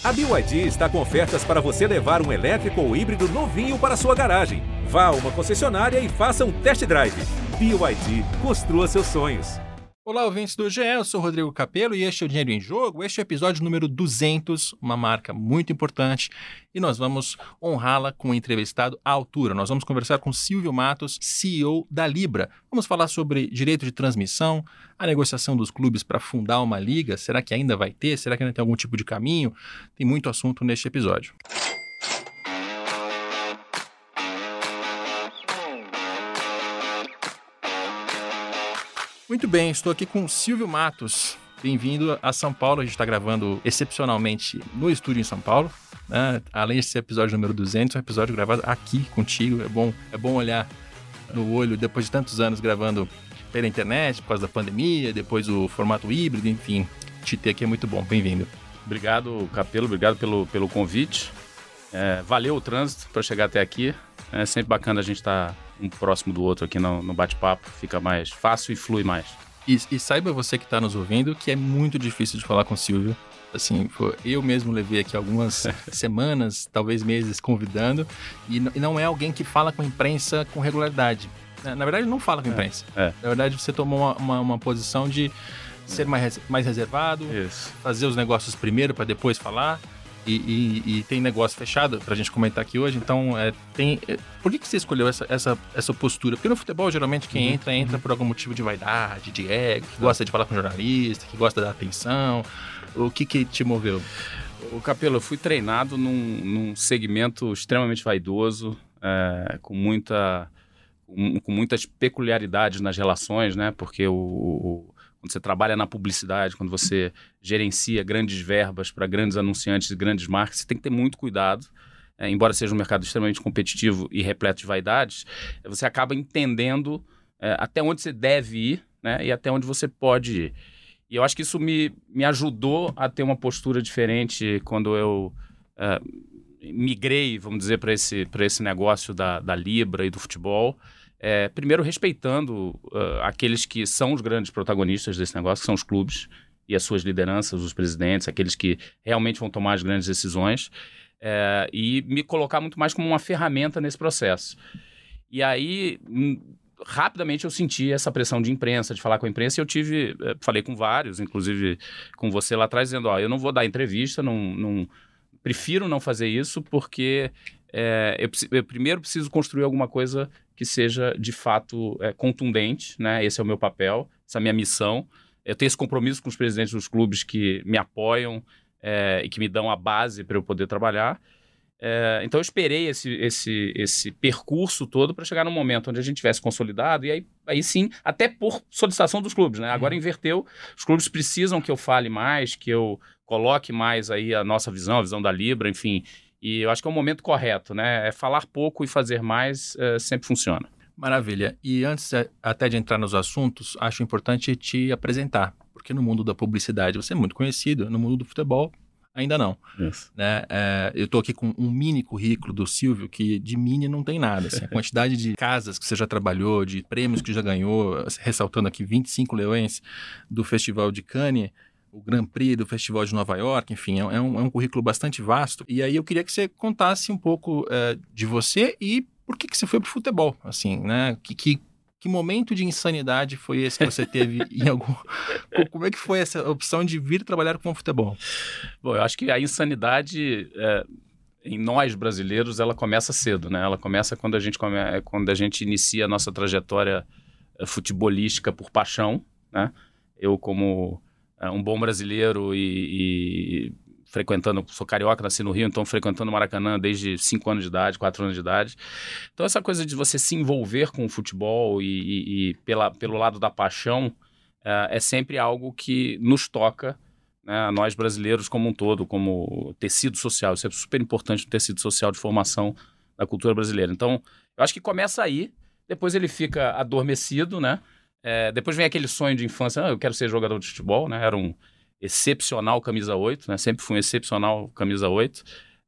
A BYD está com ofertas para você levar um elétrico ou híbrido novinho para sua garagem. Vá a uma concessionária e faça um test drive. BYD, construa seus sonhos. Olá, ouvintes do GE, eu sou o Rodrigo Capello e este é o Dinheiro em Jogo. Este é o episódio número 200, uma marca muito importante, e nós vamos honrá-la com um entrevistado à altura. Nós vamos conversar com Silvio Matos, CEO da Libra. Vamos falar sobre direito de transmissão, a negociação dos clubes para fundar uma liga. Será que ainda vai ter? Será que ainda tem algum tipo de caminho? Tem muito assunto neste episódio. Muito bem, estou aqui com Silvio Matos. Bem-vindo a São Paulo. A gente está gravando excepcionalmente no estúdio em São Paulo, né? Além desse episódio número 200, um episódio gravado aqui contigo. É bom olhar no olho depois de tantos anos gravando pela internet, por causa da pandemia, depois o formato híbrido, enfim. Te ter aqui é muito bom. Bem-vindo. Obrigado, Capello. Obrigado pelo convite. Valeu o trânsito para chegar até aqui. É sempre bacana a gente estar um próximo do outro aqui no bate-papo. Fica mais fácil e flui mais. E saiba você que está nos ouvindo que é muito difícil de falar com o Silvio. Assim, eu mesmo levei aqui algumas semanas, talvez meses, convidando. E não é alguém que fala com a imprensa com regularidade. Na verdade, não fala com a imprensa. Na verdade, você tomou uma posição de ser mais reservado, Isso. Fazer os negócios primeiro para depois falar. E tem negócio fechado pra gente comentar aqui hoje, então por que você escolheu essa postura? Porque no futebol, geralmente, quem entra por algum motivo de vaidade, de ego, que gosta de falar com jornalista, que gosta da atenção. O que te moveu? O Capello, eu fui treinado num segmento extremamente vaidoso, com muitas peculiaridades nas relações, né? Porque quando você trabalha na publicidade, quando você gerencia grandes verbas para grandes anunciantes e grandes marcas, você tem que ter muito cuidado. Embora seja um mercado extremamente competitivo e repleto de vaidades, você acaba entendendo até onde você deve ir, né, e até onde você pode ir. E eu acho que isso me ajudou a ter uma postura diferente quando eu migrei, vamos dizer, para esse negócio da Libra e do futebol. Primeiro respeitando aqueles que são os grandes protagonistas desse negócio, que são os clubes e as suas lideranças, os presidentes, aqueles que realmente vão tomar as grandes decisões, e me colocar muito mais como uma ferramenta nesse processo. E aí, rapidamente eu senti essa pressão de imprensa, de falar com a imprensa, e falei com vários, inclusive com você lá atrás, dizendo, eu não vou dar entrevista, prefiro não fazer isso, porque eu primeiro preciso construir alguma coisa que seja, de fato, contundente, né? Esse é o meu papel, essa é a minha missão. Eu tenho esse compromisso com os presidentes dos clubes que me apoiam e que me dão a base para eu poder trabalhar. Então, eu esperei esse percurso todo para chegar num momento onde a gente tivesse consolidado, e aí sim, até por solicitação dos clubes, né? Agora inverteu, os clubes precisam que eu fale mais, que eu coloque mais aí a nossa visão, a visão da Libra, enfim. E eu acho que é o momento correto, né? Falar pouco e fazer mais sempre funciona. Maravilha. E antes até de entrar nos assuntos, acho importante te apresentar, porque no mundo da publicidade você é muito conhecido, no mundo do futebol ainda não. Isso. Né? Eu estou aqui com um mini currículo do Silvio, que de mini não tem nada. Assim, a quantidade de casas que você já trabalhou, de prêmios que já ganhou, ressaltando aqui 25 leões do Festival de Cannes, o Grand Prix do Festival de Nova York, enfim, é um currículo bastante vasto. E aí eu queria que você contasse um pouco de você e por que você foi pro futebol, assim, né? Que momento de insanidade foi esse que você teve em algum... Como é que foi essa opção de vir trabalhar com o futebol? Bom, eu acho que a insanidade, em nós brasileiros, ela começa cedo, né? Ela começa quando a gente inicia a nossa trajetória futebolística por paixão, né? Eu, como um bom brasileiro e frequentando, sou carioca, nasci no Rio, então frequentando o Maracanã desde 5 anos de idade, 4 anos de idade. Então essa coisa de você se envolver com o futebol e pelo lado da paixão é sempre algo que nos toca, né, nós brasileiros como um todo, como tecido social. Isso é super importante no tecido social de formação da cultura brasileira. Então eu acho que começa aí, depois ele fica adormecido, né? Depois vem aquele sonho de infância, eu quero ser jogador de futebol, né? Era um excepcional camisa 8, né? Sempre fui um excepcional camisa 8,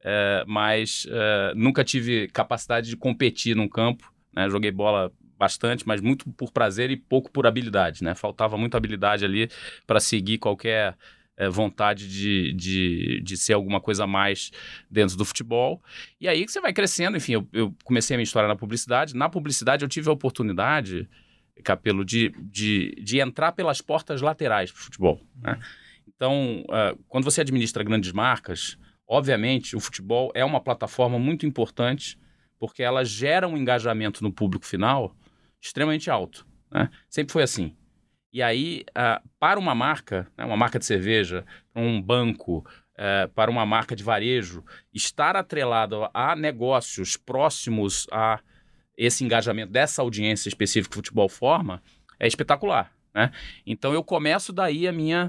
mas nunca tive capacidade de competir num campo, né? Joguei bola bastante, mas muito por prazer e pouco por habilidade, né? Faltava muita habilidade ali para seguir qualquer vontade de ser alguma coisa a mais dentro do futebol. E aí que você vai crescendo. Enfim, eu comecei a minha história na publicidade. Na publicidade eu tive a oportunidade, Capelo, de entrar pelas portas laterais para o futebol, né? Então, quando você administra grandes marcas, obviamente o futebol é uma plataforma muito importante porque ela gera um engajamento no público final extremamente alto, né? Sempre foi assim. E aí, para uma marca, né, uma marca de cerveja, um banco, para uma marca de varejo, estar atrelado a negócios próximos a esse engajamento dessa audiência específica que o futebol forma é espetacular, né? Então, eu começo daí a minha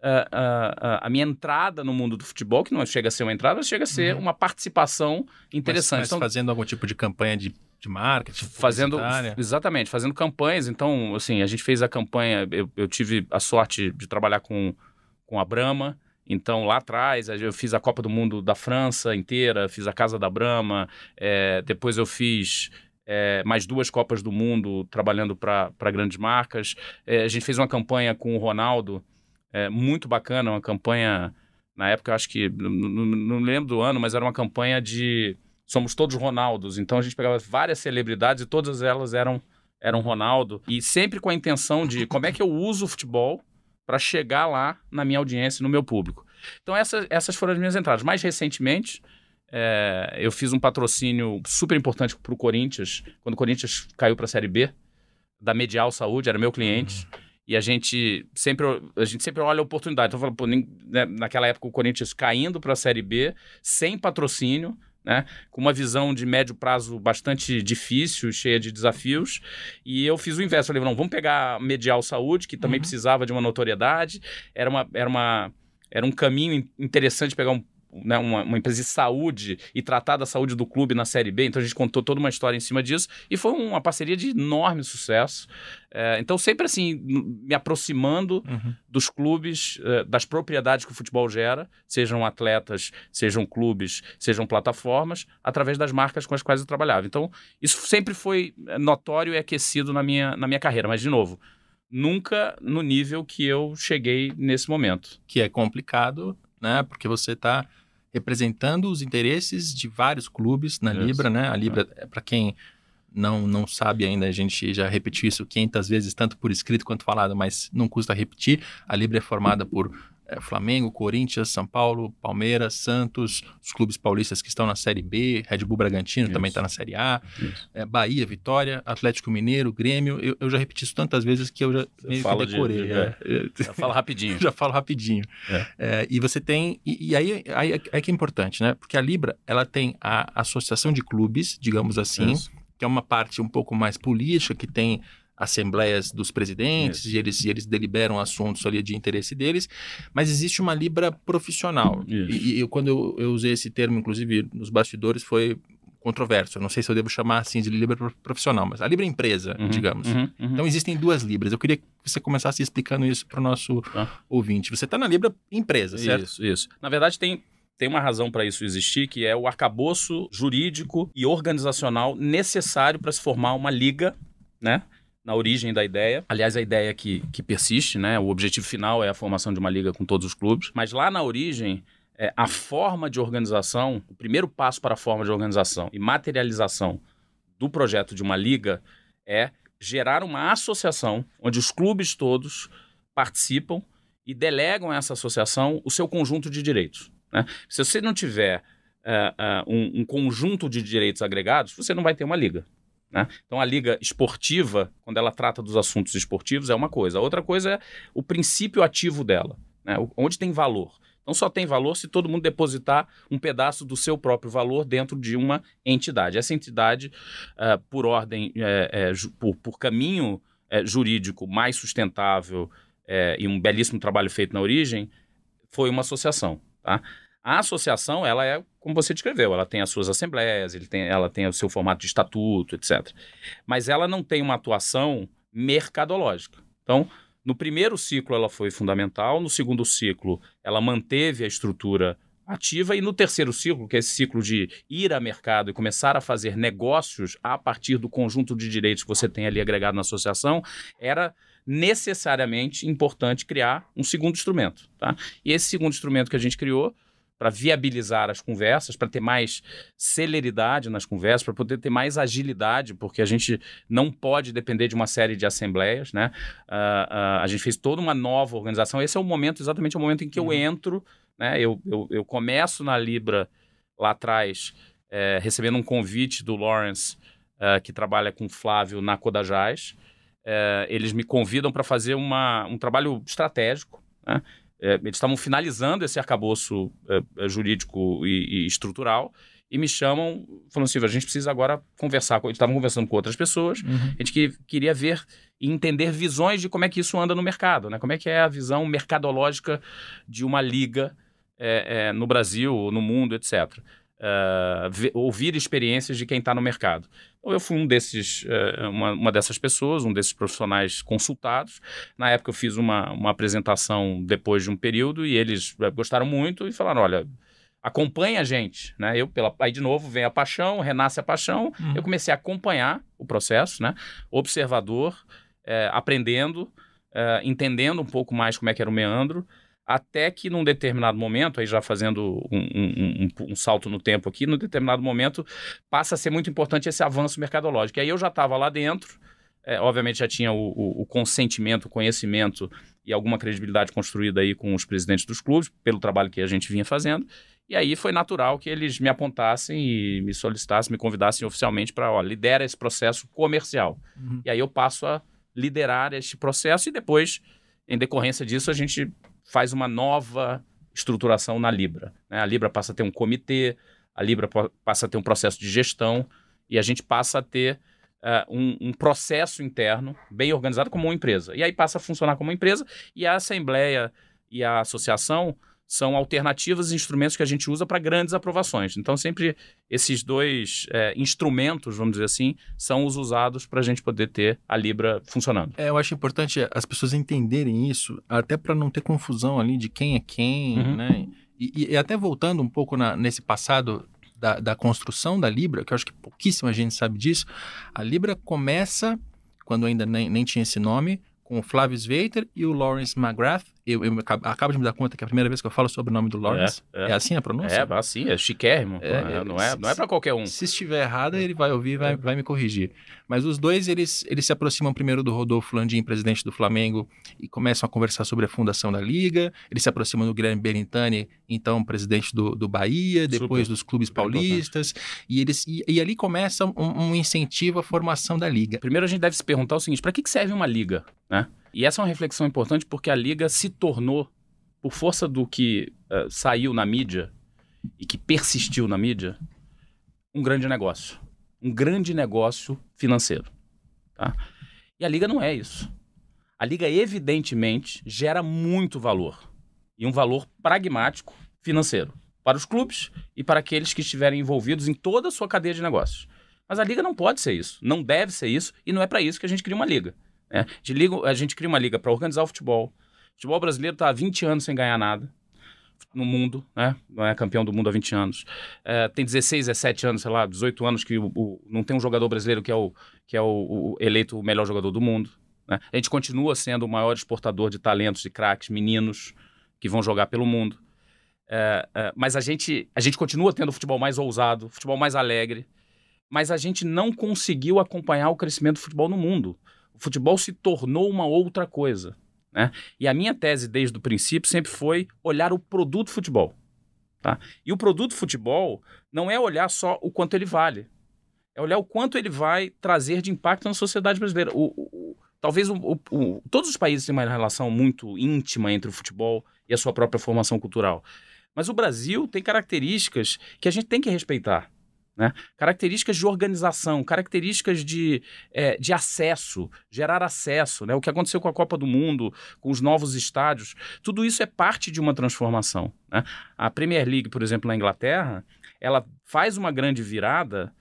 entrada no mundo do futebol, que não chega a ser uma entrada, mas chega a ser uma participação interessante. Mas então, fazendo algum tipo de campanha de marketing, exatamente, fazendo campanhas. Então, assim, a gente fez a campanha, eu tive a sorte de trabalhar com a Brahma. Então, lá atrás, eu fiz a Copa do Mundo da França inteira, fiz a Casa da Brahma, depois eu fiz mais 2 Copas do Mundo trabalhando para grandes marcas. A gente fez uma campanha com o Ronaldo, muito bacana, uma campanha, na época, eu acho que, não lembro do ano, mas era uma campanha de Somos Todos Ronaldos. Então, a gente pegava várias celebridades e todas elas eram Ronaldo. E sempre com a intenção de como é que eu uso o futebol para chegar lá na minha audiência, no meu público. Então, essas foram as minhas entradas. Mais recentemente, eu fiz um patrocínio super importante para o Corinthians, quando o Corinthians caiu para a Série B, da Medial Saúde, era meu cliente. E a gente sempre olha a oportunidade. Então, eu falo, né, naquela época, o Corinthians caindo para a Série B, sem patrocínio, né, com uma visão de médio prazo bastante difícil, cheia de desafios, e eu fiz o inverso. Falei, não, vamos pegar a Medial Saúde, que também precisava de uma notoriedade, era um caminho interessante pegar uma empresa de saúde e tratar da saúde do clube na Série B. Então a gente contou toda uma história em cima disso e foi uma parceria de enorme sucesso. Então sempre assim, me aproximando dos clubes, das propriedades que o futebol gera, sejam atletas, sejam clubes, sejam plataformas, através das marcas com as quais eu trabalhava. Então isso sempre foi notório e aquecido na minha carreira, mas de novo, nunca no nível que eu cheguei nesse momento. Que é complicado, né? Porque você está representando os interesses de vários clubes na Libra, né? A Libra, para quem não sabe ainda, a gente já repetiu isso 500 vezes, tanto por escrito quanto falado, mas não custa repetir. A Libra é formada por Flamengo, Corinthians, São Paulo, Palmeiras, Santos, os clubes paulistas que estão na Série B, Red Bull Bragantino também está na Série A, Bahia, Vitória, Atlético Mineiro, Grêmio. Eu já repeti isso tantas vezes que eu já meio que decorei. Já falo rapidinho. Já falo rapidinho. E você tem... E aí que é importante, né? Porque a Libra, ela tem a associação de clubes, digamos assim, que é uma parte um pouco mais política, que tem assembleias dos presidentes e eles deliberam assuntos ali de interesse deles, mas existe uma Libra profissional. E quando eu usei esse termo, inclusive nos bastidores, foi controverso. Eu não sei se eu devo chamar assim de Libra profissional, mas a Libra empresa, digamos. Então existem 2 Libras. Eu queria que você começasse explicando isso para o nosso ouvinte. Você está na Libra empresa, certo? Isso. Na verdade, tem uma razão para isso existir, que é o arcabouço jurídico e organizacional necessário para se formar uma liga, né? Na origem da ideia. Aliás, a ideia que persiste, né? O objetivo final é a formação de uma liga com todos os clubes. Mas lá na origem, a forma de organização, o primeiro passo para a forma de organização e materialização do projeto de uma liga é gerar uma associação onde os clubes todos participam e delegam a essa associação o seu conjunto de direitos, né? Se você não tiver um conjunto de direitos agregados, você não vai ter uma liga, né? Então, a liga esportiva, quando ela trata dos assuntos esportivos, é uma coisa. A outra coisa é o princípio ativo dela, né? Onde tem valor. Então, só tem valor se todo mundo depositar um pedaço do seu próprio valor dentro de uma entidade. Essa entidade, por ordem, por caminho jurídico mais sustentável e um belíssimo trabalho feito na origem, foi uma associação, tá? A associação, ela é, como você descreveu, ela tem as suas assembleias, ela tem o seu formato de estatuto, etc. Mas ela não tem uma atuação mercadológica. Então, no primeiro ciclo ela foi fundamental, no segundo ciclo ela manteve a estrutura ativa e no terceiro ciclo, que é esse ciclo de ir a mercado e começar a fazer negócios a partir do conjunto de direitos que você tem ali agregado na associação, era necessariamente importante criar um segundo instrumento. Tá? E esse segundo instrumento que a gente criou para viabilizar as conversas, para ter mais celeridade nas conversas, para poder ter mais agilidade, porque a gente não pode depender de uma série de assembleias, né? A gente fez toda uma nova organização. Esse é o momento, exatamente o momento em que eu entro, né? Eu começo na Libra lá atrás, recebendo um convite do Lawrence, que trabalha com o Flávio na Codajás. Eles me convidam para fazer um trabalho estratégico, né? Eles estavam finalizando esse arcabouço jurídico e estrutural e me chamam, falando assim, a gente precisa agora conversar. Eles estavam conversando com outras pessoas, a gente queria ver e entender visões de como é que isso anda no mercado, né? Como é que é a visão mercadológica de uma liga no Brasil, no mundo, etc. Ouvir experiências de quem está no mercado. Então, eu fui uma dessas pessoas, um desses profissionais consultados. Na época eu fiz uma apresentação depois de um período e eles gostaram muito e falaram, olha, acompanha a gente, né? Aí de novo vem a paixão, renasce a paixão. Eu comecei a acompanhar o processo, né? Observador, aprendendo, entendendo um pouco mais como é que era o meandro, até que num determinado momento, aí já fazendo um salto no tempo aqui, num determinado momento passa a ser muito importante esse avanço mercadológico. E aí eu já estava lá dentro, obviamente já tinha o consentimento, o conhecimento e alguma credibilidade construída aí com os presidentes dos clubes, pelo trabalho que a gente vinha fazendo, e aí foi natural que eles me apontassem e me solicitassem, me convidassem oficialmente para, lidera esse processo comercial. E aí eu passo a liderar este processo e depois, em decorrência disso, a gente faz uma nova estruturação na Libra, né? A Libra passa a ter um comitê, a Libra passa a ter um processo de gestão e a gente passa a ter um processo interno bem organizado como uma empresa. E aí passa a funcionar como uma empresa e a Assembleia e a Associação são alternativas e instrumentos que a gente usa para grandes aprovações. Então, sempre esses dois instrumentos, vamos dizer assim, são os usados para a gente poder ter a Libra funcionando. Eu acho importante as pessoas entenderem isso, até para não ter confusão ali de quem é quem, né? E até voltando um pouco nesse passado da construção da Libra, que eu acho que pouquíssima gente sabe disso, a Libra começa, quando ainda nem tinha esse nome, com o Flávio Sveiter e o Lawrence McGrath. Eu acabo de me dar conta que é a primeira vez que eu falo sobre o nome do Lawrence. É assim a pronúncia? Assim, é chiquérrimo. Não é para qualquer um. Se estiver errado, ele vai ouvir e vai me corrigir. Mas os dois, eles se aproximam primeiro do Rodolfo Landim, presidente do Flamengo, e começam a conversar sobre a fundação da Liga. Eles se aproximam do Guilherme Berintani, então presidente do Bahia, depois dos clubes paulistas. E ali começa um incentivo à formação da Liga. Primeiro a gente deve se perguntar o seguinte, para que serve uma Liga, né? E essa é uma reflexão importante porque a Liga se tornou, por força do que saiu na mídia e que persistiu na mídia, um grande negócio. Um grande negócio financeiro. Tá? E a Liga não é isso. A Liga, evidentemente, gera muito valor. E um valor pragmático financeiro. Para os clubes e para aqueles que estiverem envolvidos em toda a sua cadeia de negócios. Mas a Liga não pode ser isso. Não deve ser isso. E não é para isso que a gente cria uma Liga. A gente cria uma liga para organizar o futebol. O futebol brasileiro está há 20 anos sem ganhar nada no mundo, né? Não é campeão do mundo há 20 anos. Tem 16, 17 anos, sei lá, 18 anos que não tem um jogador brasileiro que é o eleito o melhor jogador do mundo. Né? A gente continua sendo o maior exportador de talentos, de craques, meninos que vão jogar pelo mundo. Mas a gente continua tendo o futebol mais ousado, o futebol mais alegre, mas a gente não conseguiu acompanhar o crescimento do futebol no mundo. O futebol se tornou uma outra coisa, né? E a minha tese desde o princípio sempre foi olhar o produto futebol. Tá? E o produto futebol não é olhar só o quanto ele vale, é olhar o quanto ele vai trazer de impacto na sociedade brasileira. Talvez todos os países têm uma relação muito íntima entre o futebol e a sua própria formação cultural. Mas o Brasil tem características que a gente tem que respeitar. Né? Características de organização, características de acesso, gerar acesso, né? O que aconteceu com a Copa do Mundo, com os novos estádios, tudo isso é parte de uma transformação, né? A Premier League, por exemplo, na Inglaterra, ela faz uma grande virada,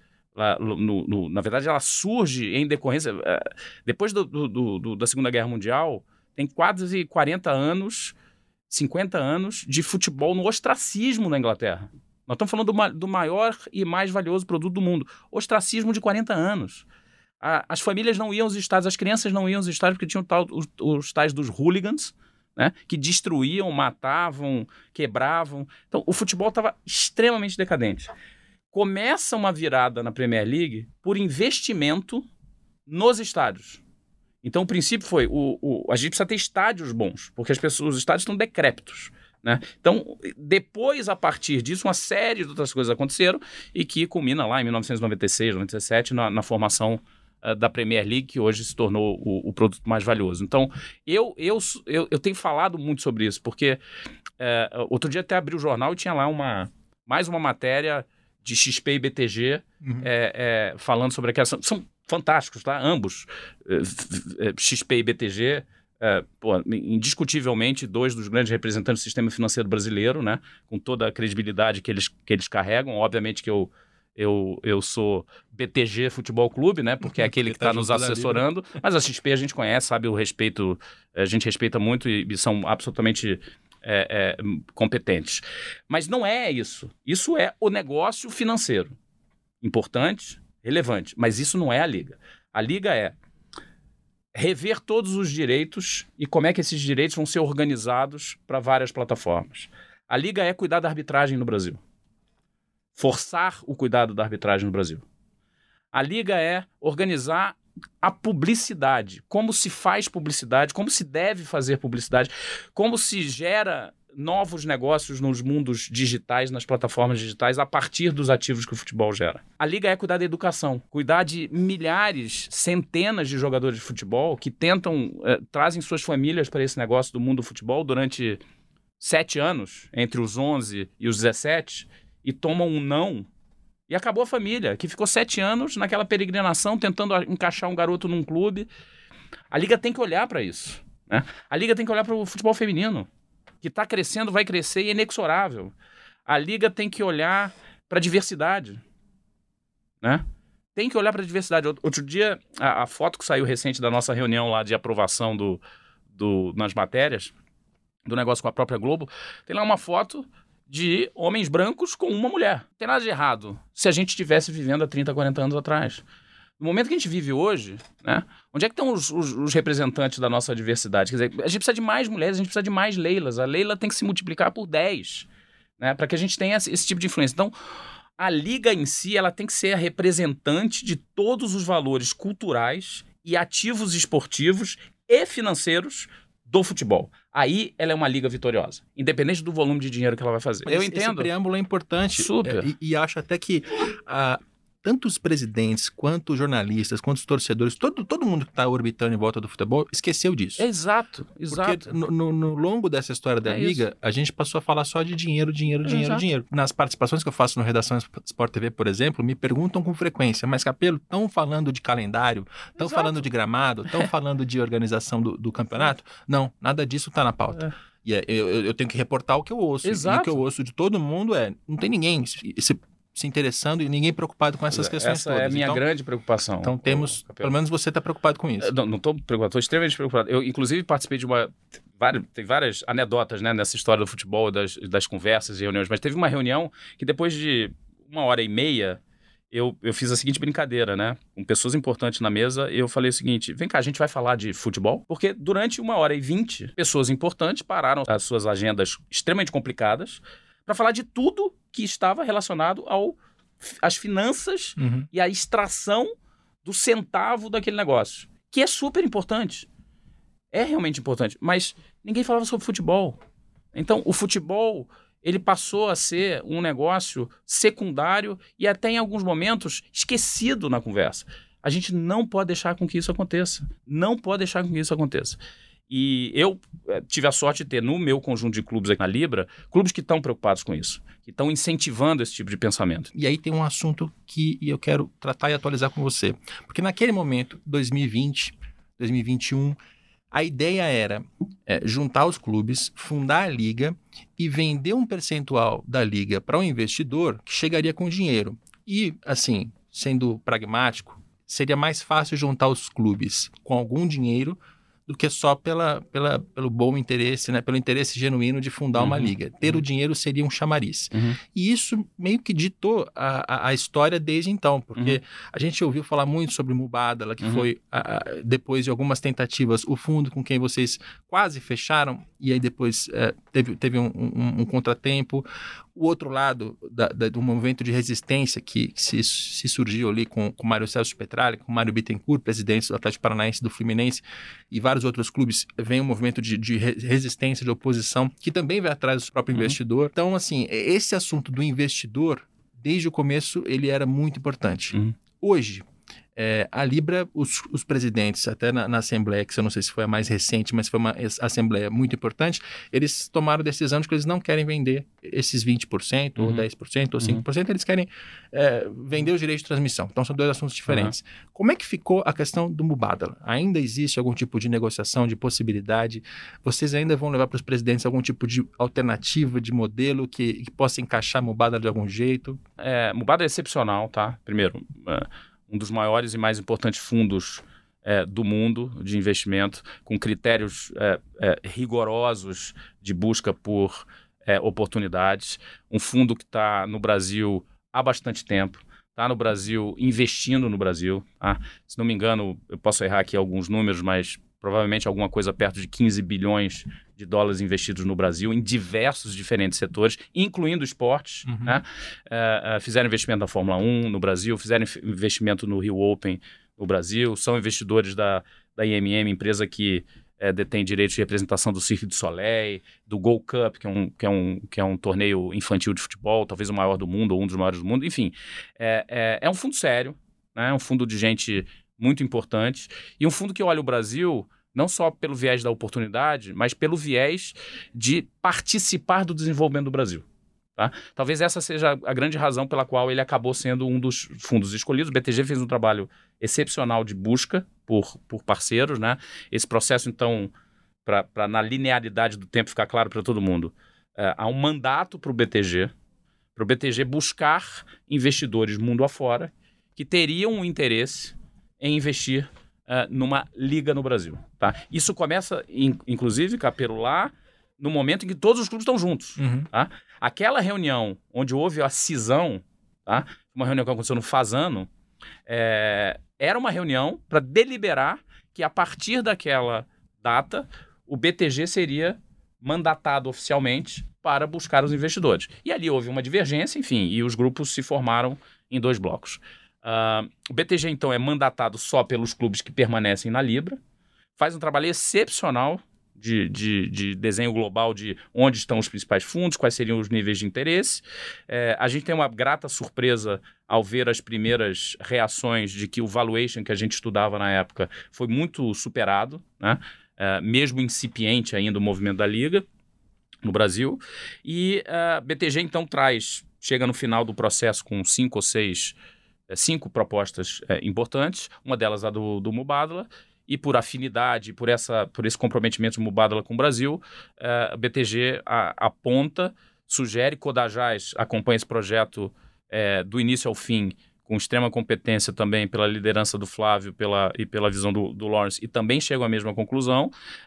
na verdade ela surge em decorrência, depois da Segunda Guerra Mundial, tem quase 40 anos, 50 anos de futebol no ostracismo na Inglaterra. Nós estamos falando do maior e mais valioso produto do mundo. Ostracismo de 40 anos. As famílias não iam aos estádios, as crianças não iam aos estádios porque tinham os tais dos hooligans, né, que destruíam, matavam, quebravam. Então, o futebol estava extremamente decadente. Começa uma virada na Premier League por investimento nos estádios. Então, o princípio foi, a gente precisa ter estádios bons, porque os estádios estão decrépitos, né? Então, depois, a partir disso, uma série de outras coisas aconteceram e que culmina lá em 1996, 97, na formação da Premier League, que hoje se tornou o produto mais valioso. Então, eu tenho falado muito sobre isso, porque outro dia até abri o jornal e tinha lá mais uma matéria de XP e BTG falando sobre aquela... São fantásticos, tá? Ambos, XP e BTG, indiscutivelmente dois dos grandes representantes do sistema financeiro brasileiro, né? Com toda a credibilidade que eles carregam. Obviamente que eu sou BTG Futebol Clube, né? Porque é aquele que está nos assessorando, mas a XP a gente conhece, sabe o respeito, a gente respeita muito e são absolutamente competentes. Mas não é isso. Isso é o negócio financeiro. Importante, relevante, mas isso não é a Liga. A Liga é rever todos os direitos e como é que esses direitos vão ser organizados para várias plataformas. A Liga é cuidar da arbitragem no Brasil. Forçar o cuidado da arbitragem no Brasil. A Liga é organizar a publicidade, como se faz publicidade, como se deve fazer publicidade, como se gera novos negócios nos mundos digitais, nas plataformas digitais, a partir dos ativos que o futebol gera. A Liga é cuidar da educação, cuidar de milhares, centenas de jogadores de futebol que trazem suas famílias para esse negócio do mundo do futebol durante 7 anos, entre os 11 e os 17, e tomam um não. E acabou a família, que ficou 7 anos naquela peregrinação, tentando encaixar um garoto num clube. A Liga tem que olhar para isso, né? A Liga tem que olhar para o futebol feminino, que está crescendo, vai crescer e é inexorável. A Liga tem que olhar para a diversidade, né? Tem que olhar para a diversidade. Outro dia, a foto que saiu recente da nossa reunião lá de aprovação nas matérias, do negócio com a própria Globo, tem lá uma foto de homens brancos com uma mulher. Não tem nada de errado se a gente estivesse vivendo há 30, 40 anos atrás. No momento que a gente vive hoje, né, onde é que estão os representantes da nossa diversidade? Quer dizer, a gente precisa de mais mulheres, a gente precisa de mais Leilas. A Leila tem que se multiplicar por 10, né, para que a gente tenha esse tipo de influência. Então, a Liga em si, ela tem que ser a representante de todos os valores culturais e ativos esportivos e financeiros do futebol. Aí ela é uma liga vitoriosa, independente do volume de dinheiro que ela vai fazer. Mas eu entendo. Esse preâmbulo é importante. Super. E acho até que tanto os presidentes, quanto os jornalistas, quanto os torcedores, todo mundo que está orbitando em volta do futebol esqueceu disso. Exato. Porque no longo dessa história da Liga, isso. A gente passou a falar só de dinheiro. Nas participações que eu faço no Redação Sport TV, por exemplo, me perguntam com frequência, mas Capello, estão falando de calendário, estão falando de gramado, estão falando de organização do campeonato? Não, nada disso está na pauta. E eu tenho que reportar o que eu ouço. Exato. E o que eu ouço de todo mundo não tem ninguém se interessando e ninguém preocupado com essas questões Essa todas. é a minha grande preocupação. Então pelo menos você está preocupado com isso. Não estou preocupado, estou extremamente preocupado. Eu, inclusive, participei de tem várias anedotas, né, nessa história do futebol, das conversas e reuniões, mas teve uma reunião que depois de 1h30, eu fiz a seguinte brincadeira, né, com pessoas importantes na mesa, eu falei o seguinte: vem cá, a gente vai falar de futebol? Porque durante 1h20, pessoas importantes pararam as suas agendas extremamente complicadas para falar de tudo que estava relacionado às finanças e à extração do centavo daquele negócio, que é super importante. É realmente importante, mas ninguém falava sobre futebol. Então, o futebol, ele passou a ser um negócio secundário e até em alguns momentos esquecido na conversa. A gente não pode deixar com que isso aconteça. Não pode deixar com que isso aconteça. E eu tive a sorte de ter no meu conjunto de clubes aqui na Libra, clubes que estão preocupados com isso, que estão incentivando esse tipo de pensamento. E aí tem um assunto que eu quero tratar e atualizar com você. Porque naquele momento, 2020, 2021, a ideia era juntar os clubes, fundar a liga e vender um percentual da liga para um investidor que chegaria com dinheiro. E, assim, sendo pragmático, seria mais fácil juntar os clubes com algum dinheiro do que só pelo bom interesse, né? Pelo interesse genuíno de fundar uma liga. Ter o dinheiro seria um chamariz. E isso meio que ditou a história desde então, porque a gente ouviu falar muito sobre Mubadala, que foi, depois de algumas tentativas, o fundo com quem vocês quase fecharam, e aí depois teve um contratempo. O outro lado do movimento de resistência que se surgiu ali com o Mário Celso Petralha, com o Mário Bittencourt, presidente do Atlético Paranaense, do Fluminense e vários outros clubes, vem um movimento de resistência, de oposição, que também vai atrás do próprio investidor. Então, assim, esse assunto do investidor, desde o começo, ele era muito importante. Hoje, a Libra, os presidentes, até na Assembleia, que eu não sei se foi a mais recente, mas foi uma Assembleia muito importante, eles tomaram a decisão de que eles não querem vender esses 20%, ou 10%, ou 5%, eles querem vender os direitos de transmissão. Então, são dois assuntos diferentes. Como é que ficou a questão do Mubadala? Ainda existe algum tipo de negociação, de possibilidade? Vocês ainda vão levar para os presidentes algum tipo de alternativa, de modelo que possa encaixar Mubadala de algum jeito? Mubadala é excepcional, tá? Primeiro, um dos maiores e mais importantes fundos do mundo de investimento, com critérios rigorosos de busca por oportunidades. Um fundo que está no Brasil há bastante tempo, está no Brasil, investindo no Brasil. Tá? Se não me engano, eu posso errar aqui alguns números, mas provavelmente alguma coisa perto de 15 bilhões de dólares investidos no Brasil, em diversos diferentes setores, incluindo esportes. Né? Fizeram investimento na Fórmula 1 no Brasil, fizeram investimento no Rio Open no Brasil, são investidores da IMM, empresa que detém direitos de representação do Cirque du Soleil, do Gold Cup, que é um torneio infantil de futebol, talvez o maior do mundo, ou um dos maiores do mundo. Enfim, é um fundo sério, né? É um fundo de gente muito importante, e um fundo que olha o Brasil não só pelo viés da oportunidade, mas pelo viés de participar do desenvolvimento do Brasil. Tá? Talvez essa seja a grande razão pela qual ele acabou sendo um dos fundos escolhidos. O BTG fez um trabalho excepcional de busca por parceiros. Né? Esse processo, então, para na linearidade do tempo ficar claro para todo mundo, há um mandato para o BTG buscar investidores mundo afora que teriam um interesse em investir numa liga no Brasil. Tá? Isso começa, inclusive, Capelo, lá no momento em que todos os clubes estão juntos. Tá? Aquela reunião onde houve a cisão, tá? Uma reunião que aconteceu no Fasano, era uma reunião para deliberar que, a partir daquela data, o BTG seria mandatado oficialmente para buscar os investidores. E ali houve uma divergência, enfim, e os grupos se formaram em 2 blocos. O BTG, então, é mandatado só pelos clubes que permanecem na Libra, faz um trabalho excepcional de desenho global de onde estão os principais fundos, quais seriam os níveis de interesse. A gente tem uma grata surpresa ao ver as primeiras reações de que o valuation que a gente estudava na época foi muito superado, né? Mesmo incipiente ainda o movimento da Liga no Brasil. E a BTG, então, chega no final do processo com 5 ou 6 propostas importantes, uma delas a do Mubadala, e por afinidade, por esse comprometimento do Mubadala com o Brasil, a BTG aponta, sugere, Codajás acompanha esse projeto do início ao fim, com extrema competência também pela liderança do Flávio e pela visão do Lawrence, e também chega à mesma conclusão,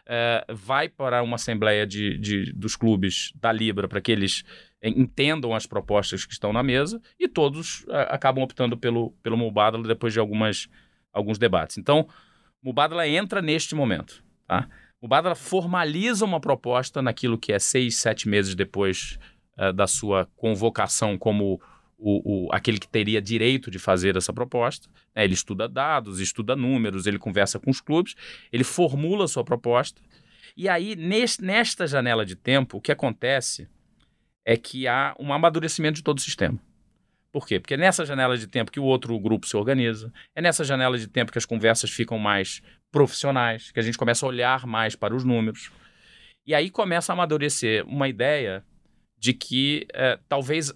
vai para uma assembleia dos clubes da Libra para que eles entendam as propostas que estão na mesa, e todos acabam optando pelo Mubadala depois de alguns debates. Então, Mubadala entra neste momento. Tá? Mubadala formaliza uma proposta naquilo que é 6, 7 meses depois da sua convocação como aquele que teria direito de fazer essa proposta. Ele estuda dados, estuda números, ele conversa com os clubes, ele formula a sua proposta, e aí, nesta janela de tempo, o que acontece é que há um amadurecimento de todo o sistema. Por quê? Porque é nessa janela de tempo que o outro grupo se organiza, é nessa janela de tempo que as conversas ficam mais profissionais, que a gente começa a olhar mais para os números, e aí começa a amadurecer uma ideia de que talvez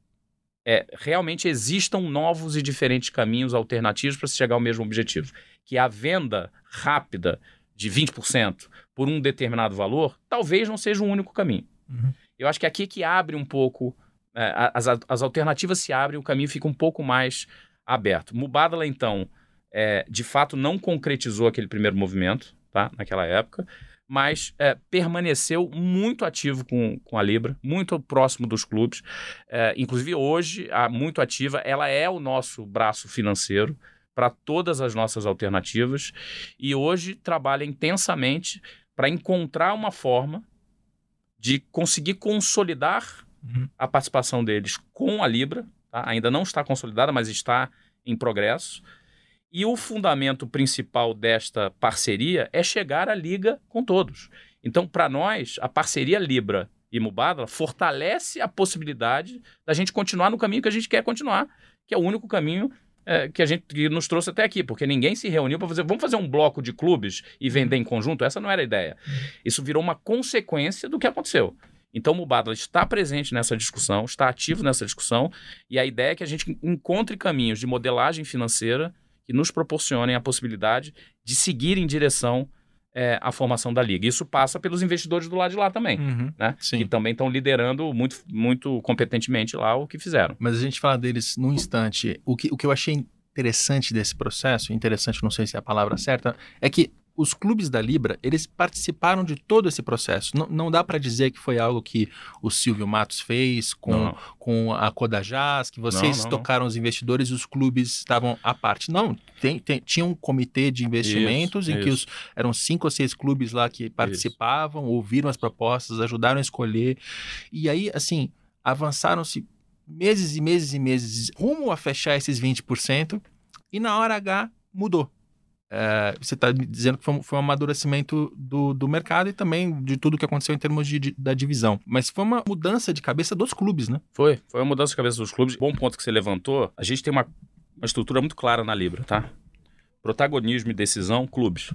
realmente existam novos e diferentes caminhos alternativos para se chegar ao mesmo objetivo, que a venda rápida de 20% por um determinado valor talvez não seja o único caminho. Eu acho que aqui que abre um pouco, as alternativas se abrem, o caminho fica um pouco mais aberto. Mubadala, então, de fato não concretizou aquele primeiro movimento, tá? Naquela época, mas permaneceu muito ativo com a Libra, muito próximo dos clubes. Inclusive, hoje, muito ativa, ela é o nosso braço financeiro para todas as nossas alternativas e hoje trabalha intensamente para encontrar uma forma de conseguir consolidar a participação deles com a Libra, tá? Ainda não está consolidada, mas está em progresso. E o fundamento principal desta parceria é chegar à liga com todos. Então, para nós, a parceria Libra e Mubadala fortalece a possibilidade da gente continuar no caminho que a gente quer continuar, que é o único caminho que nos trouxe até aqui, porque ninguém se reuniu para vamos fazer um bloco de clubes e vender em conjunto. Essa não era a ideia. Isso virou uma consequência do que aconteceu. Então, o Mubadala está presente nessa discussão, está ativo nessa discussão, e a ideia é que a gente encontre caminhos de modelagem financeira que nos proporcionem a possibilidade de seguir em direção à formação da Liga. Isso passa pelos investidores do lado de lá também, né? Que também estão liderando muito, muito competentemente lá o que fizeram. Mas a gente fala deles num instante. O que eu achei interessante desse processo, interessante, não sei se é a palavra certa, é que os clubes da Libra, eles participaram de todo esse processo. Não dá para dizer que foi algo que o Silvio Matos fez com a Codajás, que vocês tocaram os investidores e os clubes estavam à parte. Não, tinha um comitê de investimentos que eram 5 ou 6 clubes lá que participavam, ouviram as propostas, ajudaram a escolher. E aí, assim, avançaram-se meses e meses e meses rumo a fechar esses 20% e na hora H mudou. Você está dizendo que foi um amadurecimento do mercado e também de tudo que aconteceu em termos da divisão. Mas foi uma mudança de cabeça dos clubes, né? Foi uma mudança de cabeça dos clubes. Bom ponto que você levantou. A gente tem uma estrutura muito clara na Libra, tá? Protagonismo e decisão, clubes.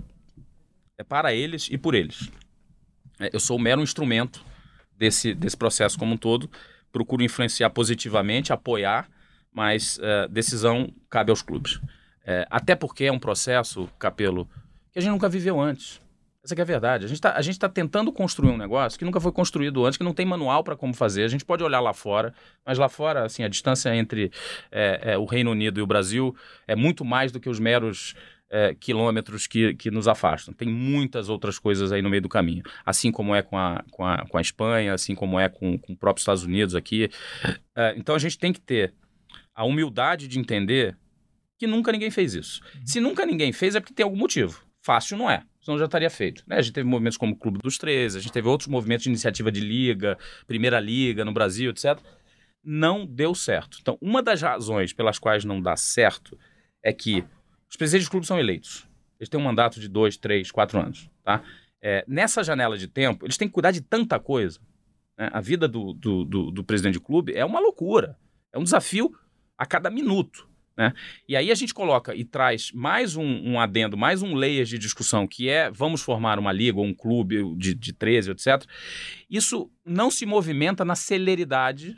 É para eles e por eles. Eu sou um mero instrumento desse processo como um todo. Procuro influenciar positivamente, apoiar, mas decisão cabe aos clubes. Até porque é um processo, Capello, que a gente nunca viveu antes. Essa que é a verdade. A gente tá tentando construir um negócio que nunca foi construído antes, que não tem manual para como fazer. A gente pode olhar lá fora, mas lá fora, assim, a distância entre o Reino Unido e o Brasil é muito mais do que os meros quilômetros que nos afastam. Tem muitas outras coisas aí no meio do caminho. Assim como é com a Espanha, assim como é com o próprio Estados Unidos aqui. Então a gente tem que ter a humildade de entender que nunca ninguém fez isso. Se nunca ninguém fez, é porque tem algum motivo. Fácil não é, senão já estaria feito. Né? A gente teve movimentos como o Clube dos 13, a gente teve outros movimentos de iniciativa de liga, Primeira Liga no Brasil, etc. Não deu certo. Então, uma das razões pelas quais não dá certo é que os presidentes de clubes são eleitos. Eles têm um mandato de 2, 3, 4 anos. Tá? Nessa janela de tempo, eles têm que cuidar de tanta coisa. Né? A vida do presidente de clube é uma loucura. É um desafio a cada minuto. Né? E aí a gente coloca e traz mais um adendo, mais um layer de discussão, que vamos formar uma liga ou um clube de 13, etc. Isso não se movimenta na celeridade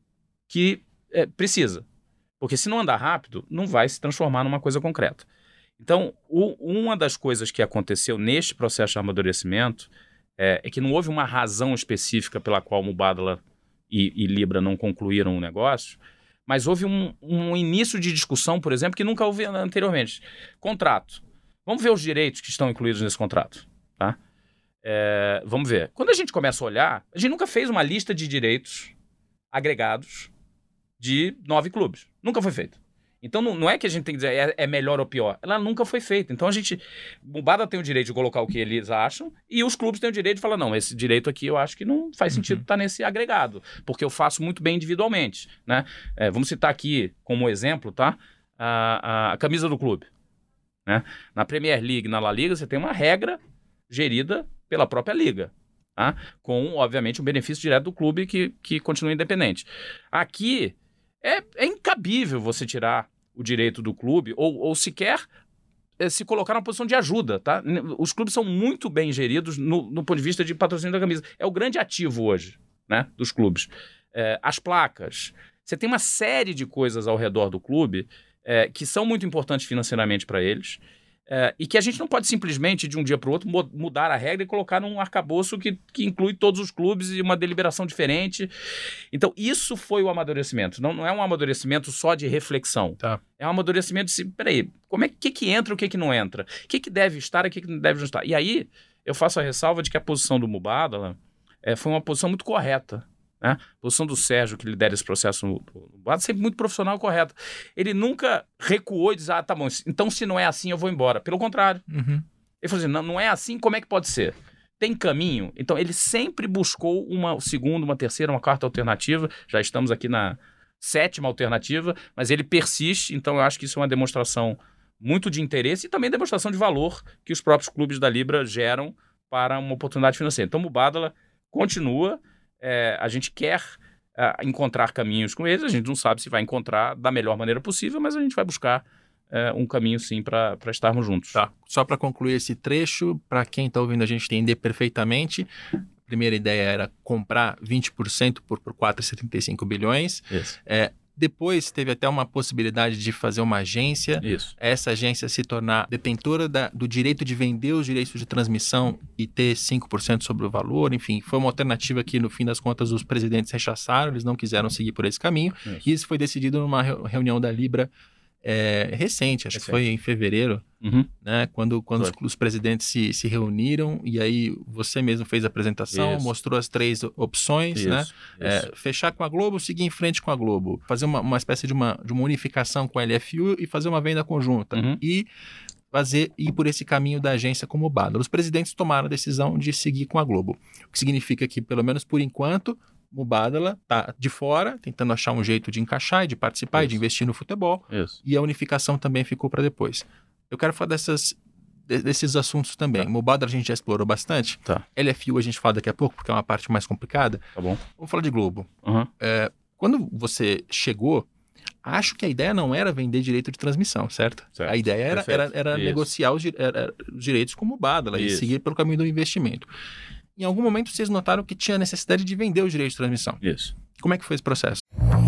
que precisa. Porque se não andar rápido, não vai se transformar numa coisa concreta. Então, uma das coisas que aconteceu neste processo de amadurecimento é que não houve uma razão específica pela qual Mubadala e Libra não concluíram o negócio, mas houve um início de discussão, por exemplo, que nunca houve anteriormente. Contrato. Vamos ver os direitos que estão incluídos nesse contrato. Tá? Vamos ver. Quando a gente começa a olhar, a gente nunca fez uma lista de direitos agregados de 9 clubes. Nunca foi feito. Então não é que a gente tem que dizer é melhor ou pior. Ela nunca foi feita. Então Mubadala tem o direito de colocar o que eles acham e os clubes têm o direito de falar, não, esse direito aqui eu acho que não faz sentido estar nesse agregado, porque eu faço muito bem individualmente. Né? Vamos citar aqui como exemplo, tá? A camisa do clube. Né? Na Premier League, na La Liga, você tem uma regra gerida pela própria liga. Tá? Com, obviamente, um benefício direto do clube que continua independente. Aqui é incabível você tirar o direito do clube ou sequer se colocar na posição de ajuda. Tá? Os clubes são muito bem geridos no ponto de vista de patrocínio da camisa. É o grande ativo hoje, né, dos clubes. As placas. Você tem uma série de coisas ao redor do clube que são muito importantes financeiramente para eles. E que a gente não pode simplesmente, de um dia para o outro, mudar a regra e colocar num arcabouço que inclui todos os clubes e uma deliberação diferente. Então, isso foi o amadurecimento. Não é um amadurecimento só de reflexão. Tá. É um amadurecimento de, peraí, que entra e o que não entra? O que deve estar e o que não deve estar? E aí, eu faço a ressalva de que a posição do Mubadala foi uma posição muito correta. Né? A posição do Sérgio, que lidera esse processo no Mubadala, sempre muito profissional e correta. Ele nunca recuou e disse, tá bom, então se não é assim eu vou embora. Pelo contrário. Uhum. Ele falou assim, não é assim, como é que pode ser? Tem caminho? Então ele sempre buscou uma segunda, uma terceira, uma quarta alternativa. Já estamos aqui na 7ª alternativa, mas ele persiste, então eu acho que isso é uma demonstração muito de interesse e também demonstração de valor que os próprios clubes da Libra geram para uma oportunidade financeira. Então o Mubadala continua. A gente quer encontrar caminhos com eles, a gente não sabe se vai encontrar da melhor maneira possível, mas a gente vai buscar um caminho sim para estarmos juntos. Tá. Só para concluir esse trecho, para quem está ouvindo a gente entender perfeitamente, a primeira ideia era comprar 20% por 4,75 bilhões. Isso. Depois teve até uma possibilidade de fazer uma agência, essa agência se tornar detentora do direito de vender os direitos de transmissão e ter 5% sobre o valor, enfim, foi uma alternativa que no fim das contas os presidentes rechaçaram, eles não quiseram seguir por esse caminho, e isso foi decidido numa reunião da Libra recente, acho que foi em fevereiro, né, quando os presidentes se reuniram, e aí você mesmo fez a apresentação, mostrou as 3 opções, né? Fechar com a Globo, seguir em frente com a Globo, fazer uma espécie de uma unificação com a LFU e fazer uma venda conjunta, e ir por esse caminho da agência como o Mubadala. Os presidentes tomaram a decisão de seguir com a Globo, o que significa que, pelo menos por enquanto, Mubadala está de fora, tentando achar um jeito de encaixar e de participar e de investir no futebol. E a unificação também ficou para depois. Eu quero falar desses assuntos também. Mubadala a gente já explorou bastante. LFU a gente fala daqui a pouco, porque é uma parte mais complicada. Tá bom. Vamos falar de Globo. Quando você chegou, acho que a ideia não era vender direito de transmissão, certo? A ideia era negociar os direitos com o Mubadala e seguir pelo caminho do investimento. Em algum momento vocês notaram que tinha necessidade de vender os direitos de transmissão. Como é que foi esse processo?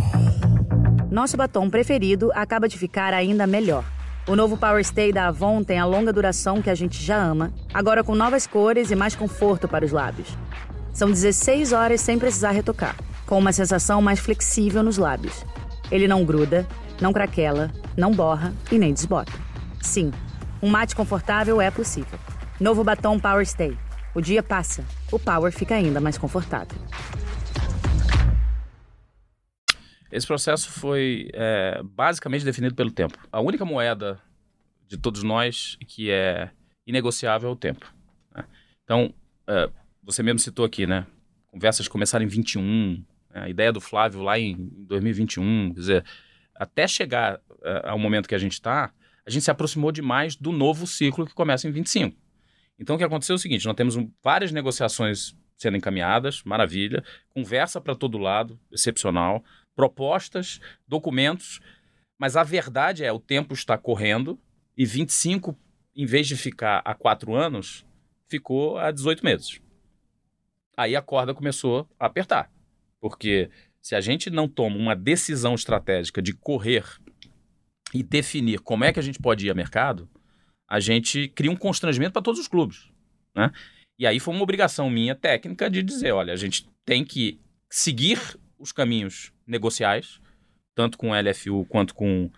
Nosso batom preferido acaba de ficar ainda melhor. O novo Power Stay da Avon tem a longa duração que a gente já ama, agora com novas cores e mais conforto para os lábios. São 16 horas sem precisar retocar, com uma sensação mais flexível nos lábios. Ele não gruda, não craquela, não borra e nem desbota. Sim, um mate confortável é possível. Novo batom Power Stay. O dia passa, o Power fica ainda mais confortável. Esse processo foi basicamente definido pelo tempo. A única moeda de todos nós que é inegociável é o tempo. Né? Então, você mesmo citou aqui, né? Conversas começaram em 21, a ideia do Flávio lá em 2021, quer dizer, até chegar ao momento que a gente está, a gente se aproximou demais do novo ciclo que começa em 25. Então, o que aconteceu é o seguinte, nós temos várias negociações sendo encaminhadas, maravilha, conversa para todo lado, excepcional, propostas, documentos, mas a verdade o tempo está correndo e 25, em vez de ficar há 4 anos, ficou há 18 meses. Aí a corda começou a apertar, porque se a gente não toma uma decisão estratégica de correr e definir como é que a gente pode ir ao mercado, a gente cria um constrangimento para todos os clubes, né? E aí foi uma obrigação minha técnica de dizer, olha, a gente tem que seguir os caminhos negociais, tanto com o LFU quanto com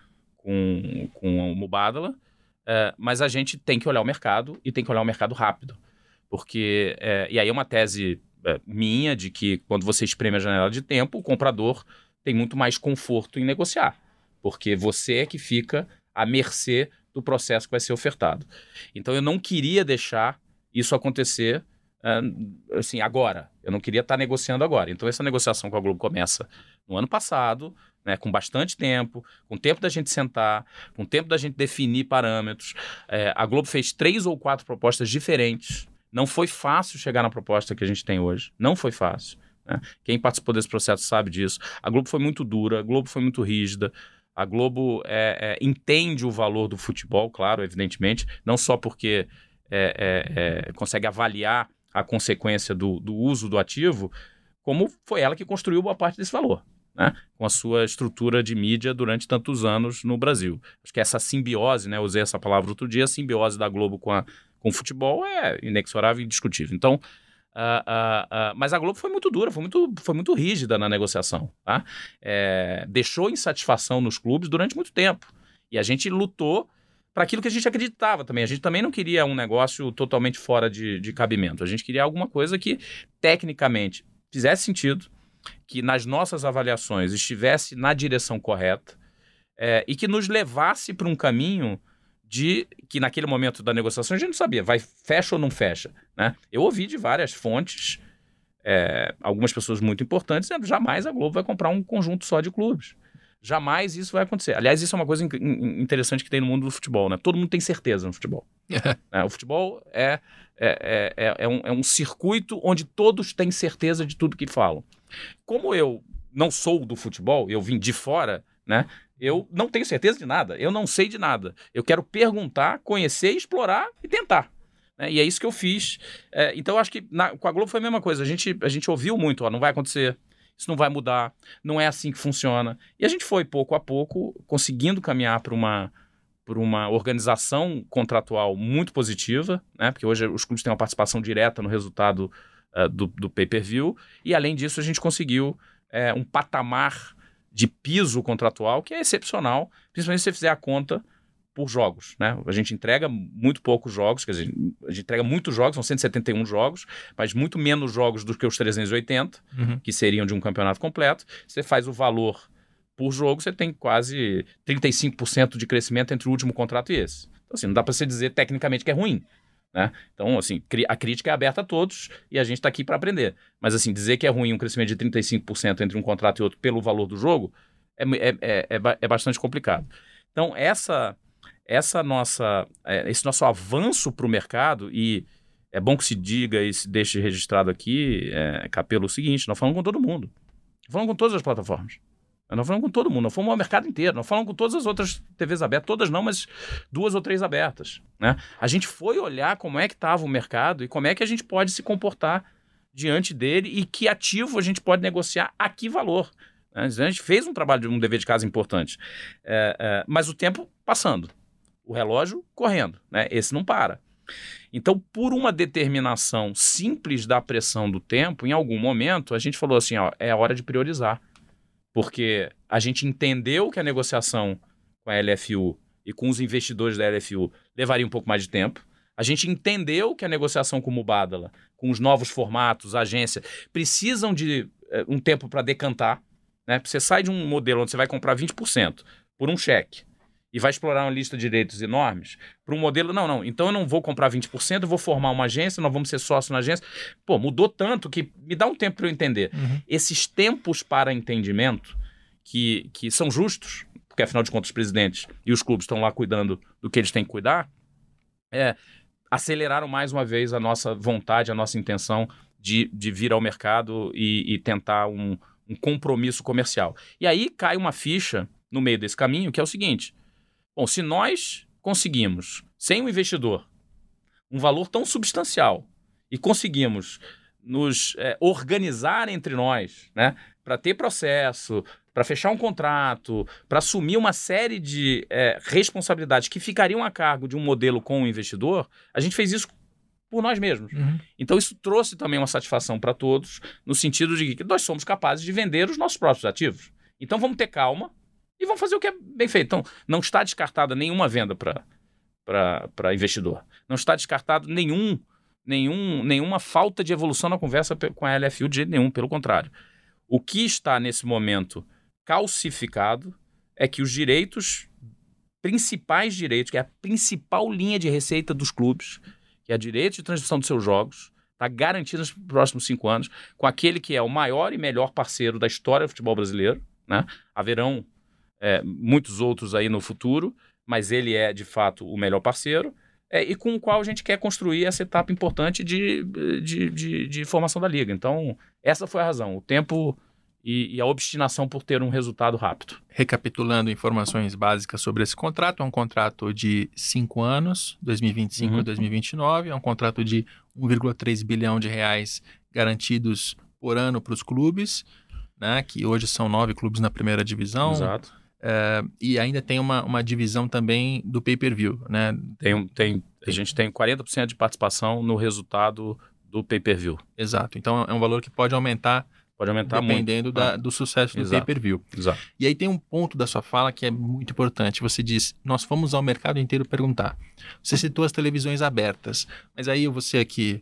o Mubadala, mas a gente tem que olhar o mercado e tem que olhar o mercado rápido. Porque, e aí é uma tese minha de que quando você espreme a janela de tempo, o comprador tem muito mais conforto em negociar, porque você é que fica à mercê do processo que vai ser ofertado. Então eu não queria deixar isso acontecer assim, agora. Eu não queria estar negociando agora. Então essa negociação com a Globo começa no ano passado, né, com bastante tempo, com tempo da gente sentar, com tempo da gente definir parâmetros. A Globo fez 3 ou 4 propostas diferentes. Não foi fácil chegar na proposta que a gente tem hoje. Não foi fácil. Né? Quem participou desse processo sabe disso. A Globo foi muito dura, a Globo foi muito rígida. A Globo entende o valor do futebol, claro, evidentemente, não só porque consegue avaliar a consequência do uso do ativo, como foi ela que construiu boa parte desse valor. né, com a sua estrutura de mídia durante tantos anos no Brasil. Acho que essa simbiose, né, eu usei essa palavra outro dia, a simbiose da Globo com o futebol é inexorável e indiscutível. Então, mas a Globo foi muito dura, foi muito rígida na negociação. Tá? Deixou insatisfação nos clubes durante muito tempo. E a gente lutou para aquilo que a gente acreditava também. A gente também não queria um negócio totalmente fora de cabimento. A gente queria alguma coisa que, tecnicamente, fizesse sentido, que nas nossas avaliações estivesse na direção correta e que nos levasse para um caminho que naquele momento da negociação a gente não sabia, fecha ou não fecha, né? Eu ouvi de várias fontes, algumas pessoas muito importantes, dizendo jamais a Globo vai comprar um conjunto só de clubes. Jamais isso vai acontecer. Aliás, isso é uma coisa interessante que tem no mundo do futebol, né? Todo mundo tem certeza no futebol. O futebol é um circuito onde todos têm certeza de tudo que falam. Como eu não sou do futebol, eu vim de fora, né? Eu não tenho certeza de nada, eu não sei de nada. Eu quero perguntar, conhecer, explorar e tentar. E é isso que eu fiz. Então, eu acho que com a Globo foi a mesma coisa. A gente ouviu muito, não vai acontecer, isso não vai mudar, não é assim que funciona. E a gente foi, pouco a pouco, conseguindo caminhar para uma organização contratual muito positiva, né? Porque hoje os clubes têm uma participação direta no resultado do pay-per-view. E, além disso, a gente conseguiu um patamar de piso contratual que é excepcional, principalmente se você fizer a conta por jogos, né? A gente entrega muito poucos jogos, quer dizer, a gente entrega muitos jogos, são 171 jogos, mas muito menos jogos do que os 380, que seriam de um campeonato completo. Você faz o valor por jogo, você tem quase 35% de crescimento entre o último contrato e esse. Então, assim, não dá para você dizer tecnicamente que é ruim, né? Então, assim, a crítica é aberta a todos e a gente está aqui para aprender. Mas, assim, dizer que é ruim um crescimento de 35% entre um contrato e outro pelo valor do jogo é bastante complicado. Então, esse nosso avanço para o mercado, e é bom que se diga e se deixe registrado aqui, Capello, o seguinte: nós falamos com todo mundo. Nós falamos com todas as plataformas. Nós falamos com todo mundo, nós fomos ao mercado inteiro, nós falamos com todas as outras TVs abertas, todas não, mas 2 ou 3 abertas, né? A gente foi olhar como é que estava o mercado e como é que a gente pode se comportar diante dele e que ativo a gente pode negociar a que valor. A gente fez um trabalho, um dever de casa importante, mas o tempo passando, o relógio correndo, né? Esse não para. Então, por uma determinação simples da pressão do tempo, em algum momento a gente falou assim, é a hora de priorizar. Porque a gente entendeu que a negociação com a LFU e com os investidores da LFU levaria um pouco mais de tempo. A gente entendeu que a negociação com o Mubadala, com os novos formatos, a agência, precisam de um tempo para decantar, né? Você sai de um modelo onde você vai comprar 20% por um cheque e vai explorar uma lista de direitos enormes, para um modelo, não, então eu não vou comprar 20%, eu vou formar uma agência, nós vamos ser sócios na agência. Pô, mudou tanto que me dá um tempo para eu entender. Esses tempos para entendimento, que são justos, porque afinal de contas os presidentes e os clubes estão lá cuidando do que eles têm que cuidar, aceleraram mais uma vez a nossa vontade, a nossa intenção de vir ao mercado e tentar um compromisso comercial. E aí cai uma ficha no meio desse caminho, que é o seguinte: bom, se nós conseguimos, sem um investidor, um valor tão substancial e conseguimos nos organizar entre nós, né, para ter processo, para fechar um contrato, para assumir uma série de responsabilidades que ficariam a cargo de um modelo com o investidor, a gente fez isso por nós mesmos. Então isso trouxe também uma satisfação para todos, no sentido de que nós somos capazes de vender os nossos próprios ativos. Então vamos ter calma e vamos fazer o que é bem feito. Então, não está descartada nenhuma venda para investidor. Não está descartado nenhuma falta de evolução na conversa com a LFU de jeito nenhum, pelo contrário. O que está, nesse momento, calcificado é que os principais direitos, que é a principal linha de receita dos clubes, que é o direito de transmissão dos seus jogos, está garantido nos próximos 5 anos, com aquele que é o maior e melhor parceiro da história do futebol brasileiro, né? Haverão muitos outros aí no futuro, mas ele é, de fato, o melhor parceiro, e com o qual a gente quer construir essa etapa importante de formação da Liga. Então, essa foi a razão, o tempo e a obstinação por ter um resultado rápido. Recapitulando informações básicas sobre esse contrato, é um contrato de 5 anos, 2025 a 2029, é um contrato de 1,3 bilhão de reais garantidos por ano para os clubes, né, que hoje são 9 clubes na primeira divisão. Exato. E ainda tem uma divisão também do pay-per-view, né? A gente tem 40% de participação no resultado do pay-per-view. Exato. Então é um valor que pode aumentar dependendo muito. do sucesso do Exato. pay-per-view. Exato. E aí tem um ponto da sua fala que é muito importante. Você diz, nós fomos ao mercado inteiro perguntar. Você citou as televisões abertas, mas aí você aqui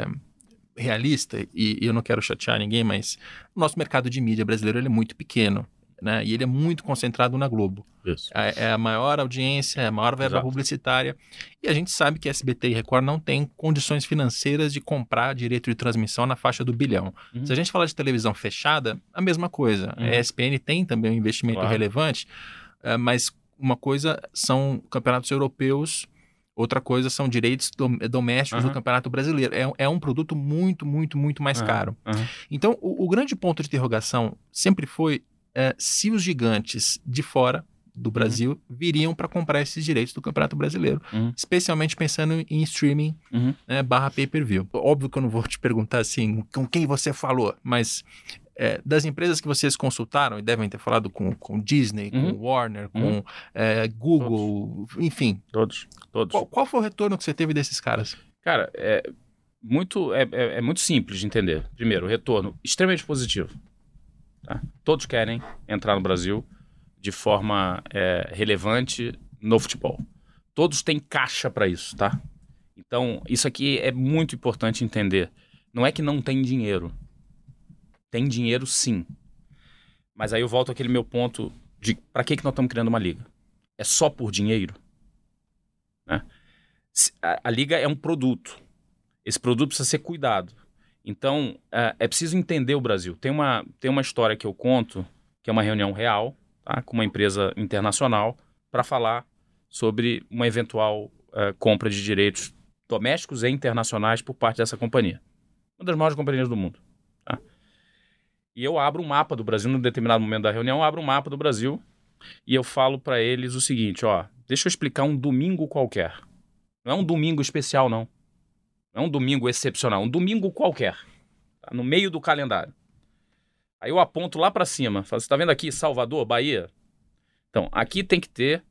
realista, e eu não quero chatear ninguém, mas o nosso mercado de mídia brasileiro ele é muito pequeno, né? E ele é muito concentrado na Globo. Isso. É a maior audiência, é a maior verba Exato. publicitária. E a gente sabe que SBT e Record não têm condições financeiras de comprar direito de transmissão na faixa do bilhão. Uhum. Se a gente falar de televisão fechada, a mesma coisa. Uhum. A ESPN tem também um investimento relevante, mas uma coisa são campeonatos europeus, outra coisa são direitos domésticos do Campeonato Brasileiro. É um produto muito, muito, muito mais caro. Então, o grande ponto de interrogação sempre foi se os gigantes de fora do Brasil viriam para comprar esses direitos do Campeonato Brasileiro, especialmente pensando em streaming barra pay-per-view. Óbvio que eu não vou te perguntar assim, com quem você falou, mas das empresas que vocês consultaram, e devem ter falado com Disney, com Warner, com Google, todos. Enfim. Todos. Qual foi o retorno que você teve desses caras? Cara, é muito simples de entender. Primeiro, o retorno extremamente positivo. Tá? Todos querem entrar no Brasil de forma relevante no futebol. Todos têm caixa para isso, tá? Então, isso aqui é muito importante entender. Não é que não tem dinheiro. Tem dinheiro, sim. Mas aí eu volto àquele meu ponto de para que nós estamos criando uma liga? É só por dinheiro? Né? A liga é um produto. Esse produto precisa ser cuidado. Então, é preciso entender o Brasil. Tem uma história que eu conto, que é uma reunião real, tá, com uma empresa internacional, para falar sobre uma eventual compra de direitos domésticos e internacionais por parte dessa companhia. Uma das maiores companhias do mundo. Tá? E eu abro um mapa do Brasil, num determinado momento da reunião, eu abro um mapa do Brasil e eu falo para eles o seguinte, deixa eu explicar um domingo qualquer. Não é um domingo especial, não. Não é um domingo excepcional, um domingo qualquer, tá? No meio do calendário. Aí eu aponto lá para cima, falo, você está vendo aqui Salvador, Bahia? Então, aqui tem que ter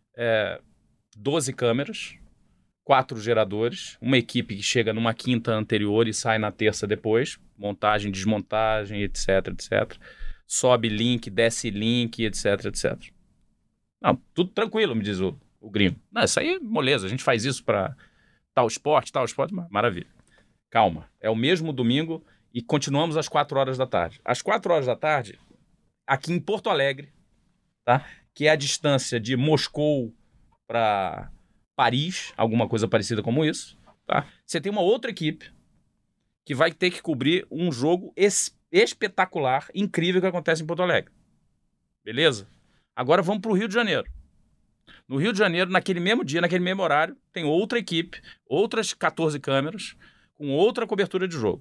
12 câmeras, 4 geradores, uma equipe que chega numa quinta anterior e sai na terça depois, montagem, desmontagem, etc, etc. Sobe link, desce link, etc, etc. Não, tudo tranquilo, me diz o gringo. Não, isso aí é moleza, a gente faz isso para tal esporte, maravilha. Calma, é o mesmo domingo e continuamos às 4 horas da tarde. Às 4 horas da tarde, aqui em Porto Alegre, tá? Que é a distância de Moscou para Paris, alguma coisa parecida como isso, tá? Você tem uma outra equipe que vai ter que cobrir um jogo espetacular, incrível que acontece em Porto Alegre. Beleza? Agora vamos para o Rio de Janeiro. No Rio de Janeiro, naquele mesmo dia, naquele mesmo horário, tem outra equipe, outras 14 câmeras, com outra cobertura de jogo.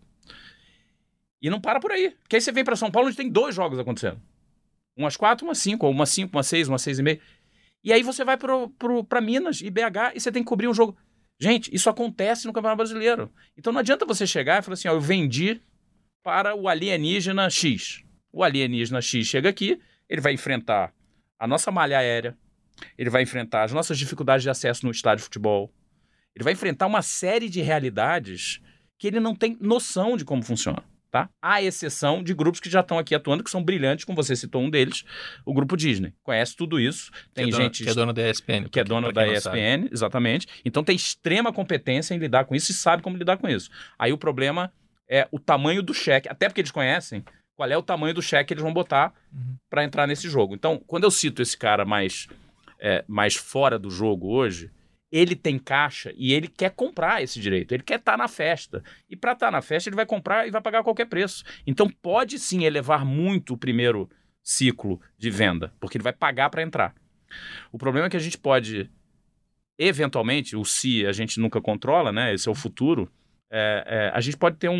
E não para por aí. Porque aí você vem para São Paulo, onde tem 2 jogos acontecendo. Umas 4, umas 5, ou umas 5, umas 6, umas 6,5. E aí você vai para Minas e BH e você tem que cobrir um jogo. Gente, isso acontece no Campeonato Brasileiro. Então não adianta você chegar e falar assim, eu vendi para o alienígena X. O alienígena X chega aqui, ele vai enfrentar a nossa malha aérea, ele vai enfrentar as nossas dificuldades de acesso no estádio de futebol, ele vai enfrentar uma série de realidades que ele não tem noção de como funciona. Tá? À exceção de grupos que já estão aqui atuando, que são brilhantes, como você citou um deles, o grupo Disney. Conhece tudo isso. Tem gente que é dona da ESPN. Que é dona da ESPN, exatamente. Então tem extrema competência em lidar com isso e sabe como lidar com isso. Aí o problema é o tamanho do cheque, até porque eles conhecem qual é o tamanho do cheque que eles vão botar para entrar nesse jogo. Então, quando eu cito esse cara mais fora do jogo hoje, ele tem caixa e ele quer comprar esse direito, ele quer estar na festa. E para estar na festa, ele vai comprar e vai pagar qualquer preço. Então, pode sim elevar muito o primeiro ciclo de venda, porque ele vai pagar para entrar. O problema é que a gente pode, eventualmente, o se a gente nunca controla, né? Esse é o futuro, a gente pode ter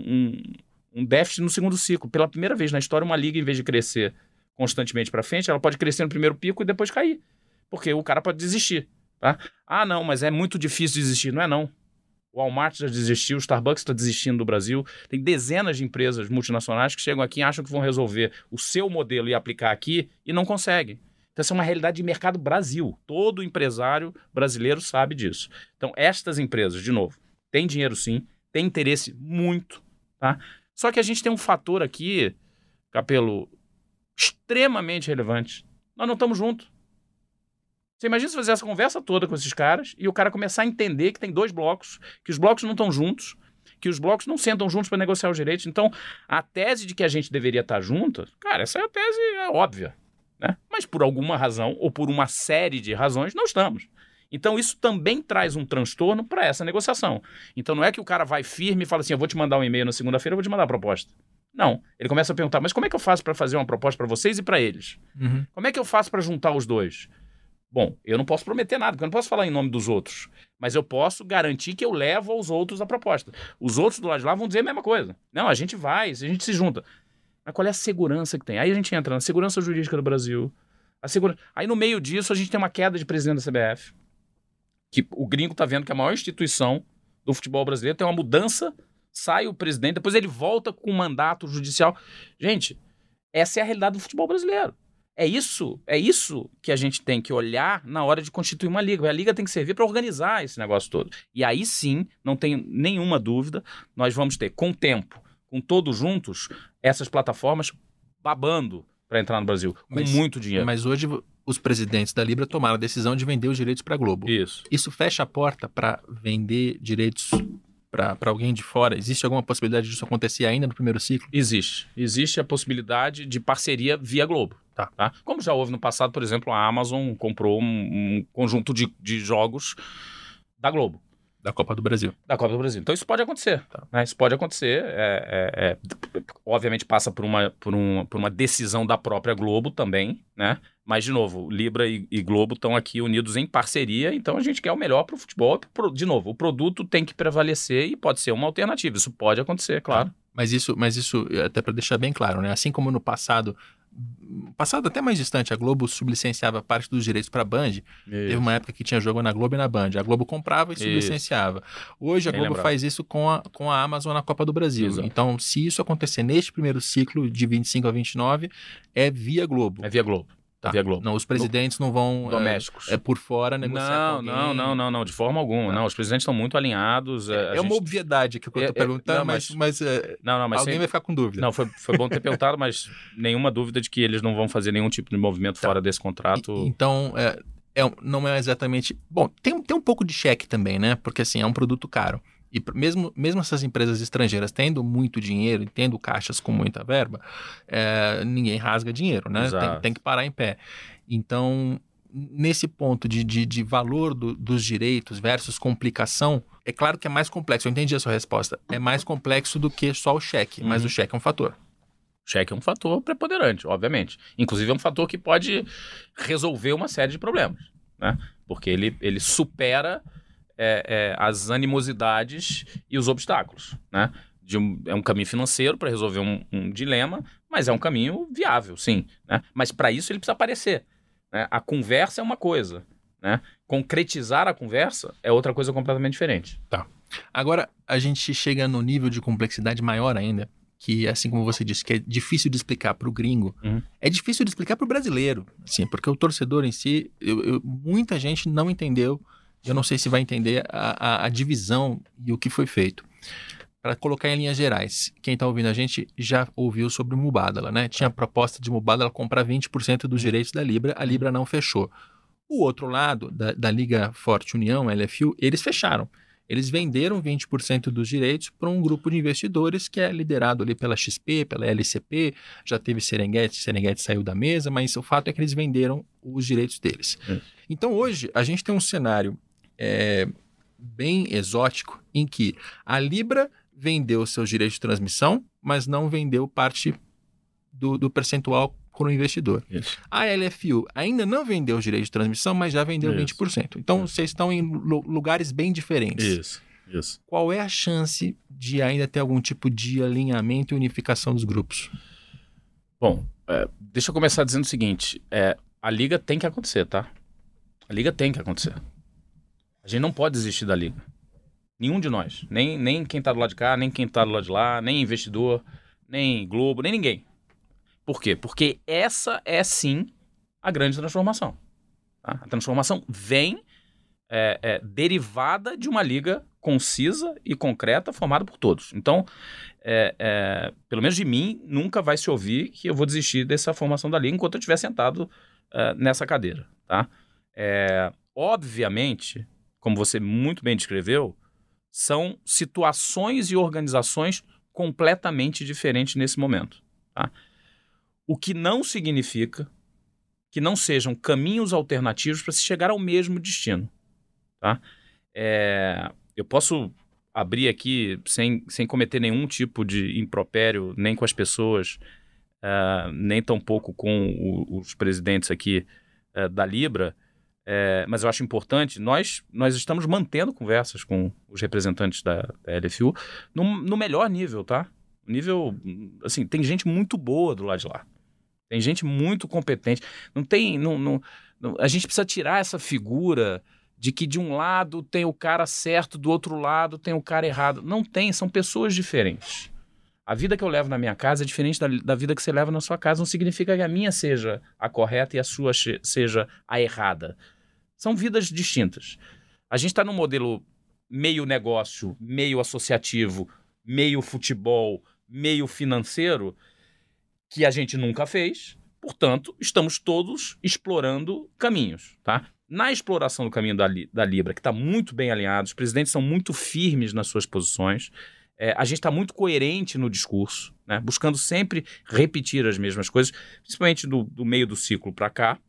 um déficit no segundo ciclo. Pela primeira vez na história, uma liga, em vez de crescer constantemente para frente, ela pode crescer no primeiro pico e depois cair, porque o cara pode desistir. Tá? Ah, não, mas é muito difícil desistir. Não é não. O Walmart já desistiu, o Starbucks está desistindo do Brasil. Tem dezenas de empresas multinacionais que chegam aqui e acham que vão resolver o seu modelo e aplicar aqui e não conseguem. Então, essa é uma realidade de mercado Brasil. Todo empresário brasileiro sabe disso. Então, estas empresas, de novo, têm dinheiro sim, têm interesse muito, tá? Só que a gente tem um fator aqui, Capello, extremamente relevante. Nós não estamos juntos. Você imagina se fazer essa conversa toda com esses caras e o cara começar a entender que tem 2 blocos, que os blocos não estão juntos, que os blocos não sentam juntos para negociar os direitos. Então, a tese de que a gente deveria estar junto, cara, essa tese é óbvia, né? Mas por alguma razão, ou por uma série de razões, não estamos. Então, isso também traz um transtorno para essa negociação. Então, não é que o cara vai firme e fala assim, eu vou te mandar um e-mail na segunda-feira, eu vou te mandar a proposta. Não. Ele começa a perguntar, mas como é que eu faço para fazer uma proposta para vocês e para eles? Uhum. Como é que eu faço para juntar os dois? Bom, eu não posso prometer nada, porque eu não posso falar em nome dos outros. Mas eu posso garantir que eu levo aos outros a proposta. Os outros do lado de lá vão dizer a mesma coisa. Não, a gente vai, a gente se junta. Mas qual é a segurança que tem? Aí a gente entra na segurança jurídica do Brasil. Aí no meio disso a gente tem uma queda de presidente da CBF. Que o gringo tá vendo que a maior instituição do futebol brasileiro tem uma mudança, sai o presidente, depois ele volta com um mandato judicial. Gente, essa é a realidade do futebol brasileiro. É isso que a gente tem que olhar na hora de constituir uma liga. A liga tem que servir para organizar esse negócio todo. E aí sim, não tenho nenhuma dúvida, nós vamos ter, com o tempo, com todos juntos, essas plataformas babando para entrar no Brasil, com muito dinheiro. Mas hoje os presidentes da Libra tomaram a decisão de vender os direitos para a Globo. Isso fecha a porta para vender direitos para alguém de fora? Existe alguma possibilidade disso acontecer ainda no primeiro ciclo? Existe. Existe a possibilidade de parceria via Globo. Tá? Como já houve no passado, por exemplo, a Amazon comprou um conjunto de jogos da Globo. Da Copa do Brasil. Da Copa do Brasil. Então isso pode acontecer. Né? Isso pode acontecer. Obviamente passa por uma decisão da própria Globo também, né? Mas, de novo, Libra e Globo estão aqui unidos em parceria, então a gente quer o melhor para o futebol. De novo, o produto tem que prevalecer e pode ser uma alternativa. Isso pode acontecer, claro. Mas isso, até para deixar bem claro, né? Assim como no passado até mais distante, a Globo sublicenciava parte dos direitos para a Band. Isso. Teve uma época que tinha jogo na Globo e na Band. A Globo comprava e sublicenciava. Hoje a Globo faz isso com a Amazon na Copa do Brasil. Exato. Então, se isso acontecer neste primeiro ciclo, de 25 a 29, é via Globo. É via Globo. Tá. Via Globo. Não, os presidentes não vão domésticos. Por fora negociar com alguém. Não, de forma alguma. Não, os presidentes estão muito alinhados. Uma obviedade que eu estou perguntando, mas alguém vai ficar com dúvida. Não, foi bom ter perguntado, mas nenhuma dúvida de que eles não vão fazer nenhum tipo de movimento fora desse contrato. Então, não é exatamente... Bom, tem um pouco de cheque também, né? Porque assim, é um produto caro. E mesmo essas empresas estrangeiras tendo muito dinheiro e tendo caixas com muita verba, ninguém rasga dinheiro, né? Tem que parar em pé. Então, nesse ponto de valor dos direitos versus complicação, é claro que é mais complexo. Eu entendi a sua resposta. É mais complexo do que só o cheque, mas o cheque é um fator. O cheque é um fator preponderante, obviamente. Inclusive é um fator que pode resolver uma série de problemas, né? Porque ele supera... as animosidades e os obstáculos, né? É um caminho financeiro para resolver um dilema, mas é um caminho viável, sim, né? Mas para isso ele precisa aparecer, né? A conversa é uma coisa, né? Concretizar a conversa é outra coisa completamente diferente. Tá. Agora a gente chega no nível de complexidade maior ainda, que assim como você disse, que é difícil de explicar para o gringo, é difícil de explicar para o brasileiro, assim, porque o torcedor em si, muita gente não entendeu. Eu não sei se vai entender a divisão e o que foi feito. Para colocar em linhas gerais, quem está ouvindo a gente já ouviu sobre o Mubadala, né? Tinha a proposta de Mubadala comprar 20% dos direitos da Libra, a Libra não fechou. O outro lado, da Liga Forte União, LFU, eles fecharam. Eles venderam 20% dos direitos para um grupo de investidores que é liderado ali pela XP, pela LCP, já teve Serengeti saiu da mesa, mas o fato é que eles venderam os direitos deles. Então hoje a gente tem um cenário bem exótico em que a Libra vendeu seus direitos de transmissão, mas não vendeu parte do percentual para o investidor. Isso. A LFU ainda não vendeu os direitos de transmissão, mas já vendeu 20%. Então, vocês estão em lugares bem diferentes. Isso. Qual é a chance de ainda ter algum tipo de alinhamento e unificação dos grupos? Bom, deixa eu começar dizendo o seguinte. A Liga tem que acontecer, tá? A Liga tem que acontecer. A gente não pode desistir da Liga. Nenhum de nós. Nem quem está do lado de cá, nem quem está do lado de lá, nem investidor, nem Globo, nem ninguém. Por quê? Porque essa é, sim, a grande transformação. Tá? A transformação vem derivada de uma liga concisa e concreta formada por todos. Então, pelo menos de mim, nunca vai se ouvir que eu vou desistir dessa formação da liga enquanto eu estiver sentado nessa cadeira. Tá? Obviamente, como você muito bem descreveu, são situações e organizações completamente diferentes nesse momento. Tá? O que não significa que não sejam caminhos alternativos para se chegar ao mesmo destino. Tá? Eu posso abrir aqui sem cometer nenhum tipo de impropério, nem com as pessoas, nem tampouco com os presidentes aqui da Libra, mas eu acho importante, nós estamos mantendo conversas com os representantes da LFU no melhor nível, tá? Nível, assim, tem gente muito boa do lado de lá. Tem gente muito competente. A gente precisa tirar essa figura de que de um lado tem o cara certo, do outro lado tem o cara errado. Não tem, são pessoas diferentes. A vida que eu levo na minha casa é diferente da vida que você leva na sua casa. Não significa que a minha seja a correta e a sua seja a errada. São vidas distintas. A gente está num modelo meio negócio, meio associativo, meio futebol, meio financeiro, que a gente nunca fez. Portanto, estamos todos explorando caminhos, tá? Na exploração do caminho da Libra, que está muito bem alinhado, os presidentes são muito firmes nas suas posições, a gente está muito coerente no discurso, né? Buscando sempre repetir as mesmas coisas, principalmente do meio do ciclo para cá.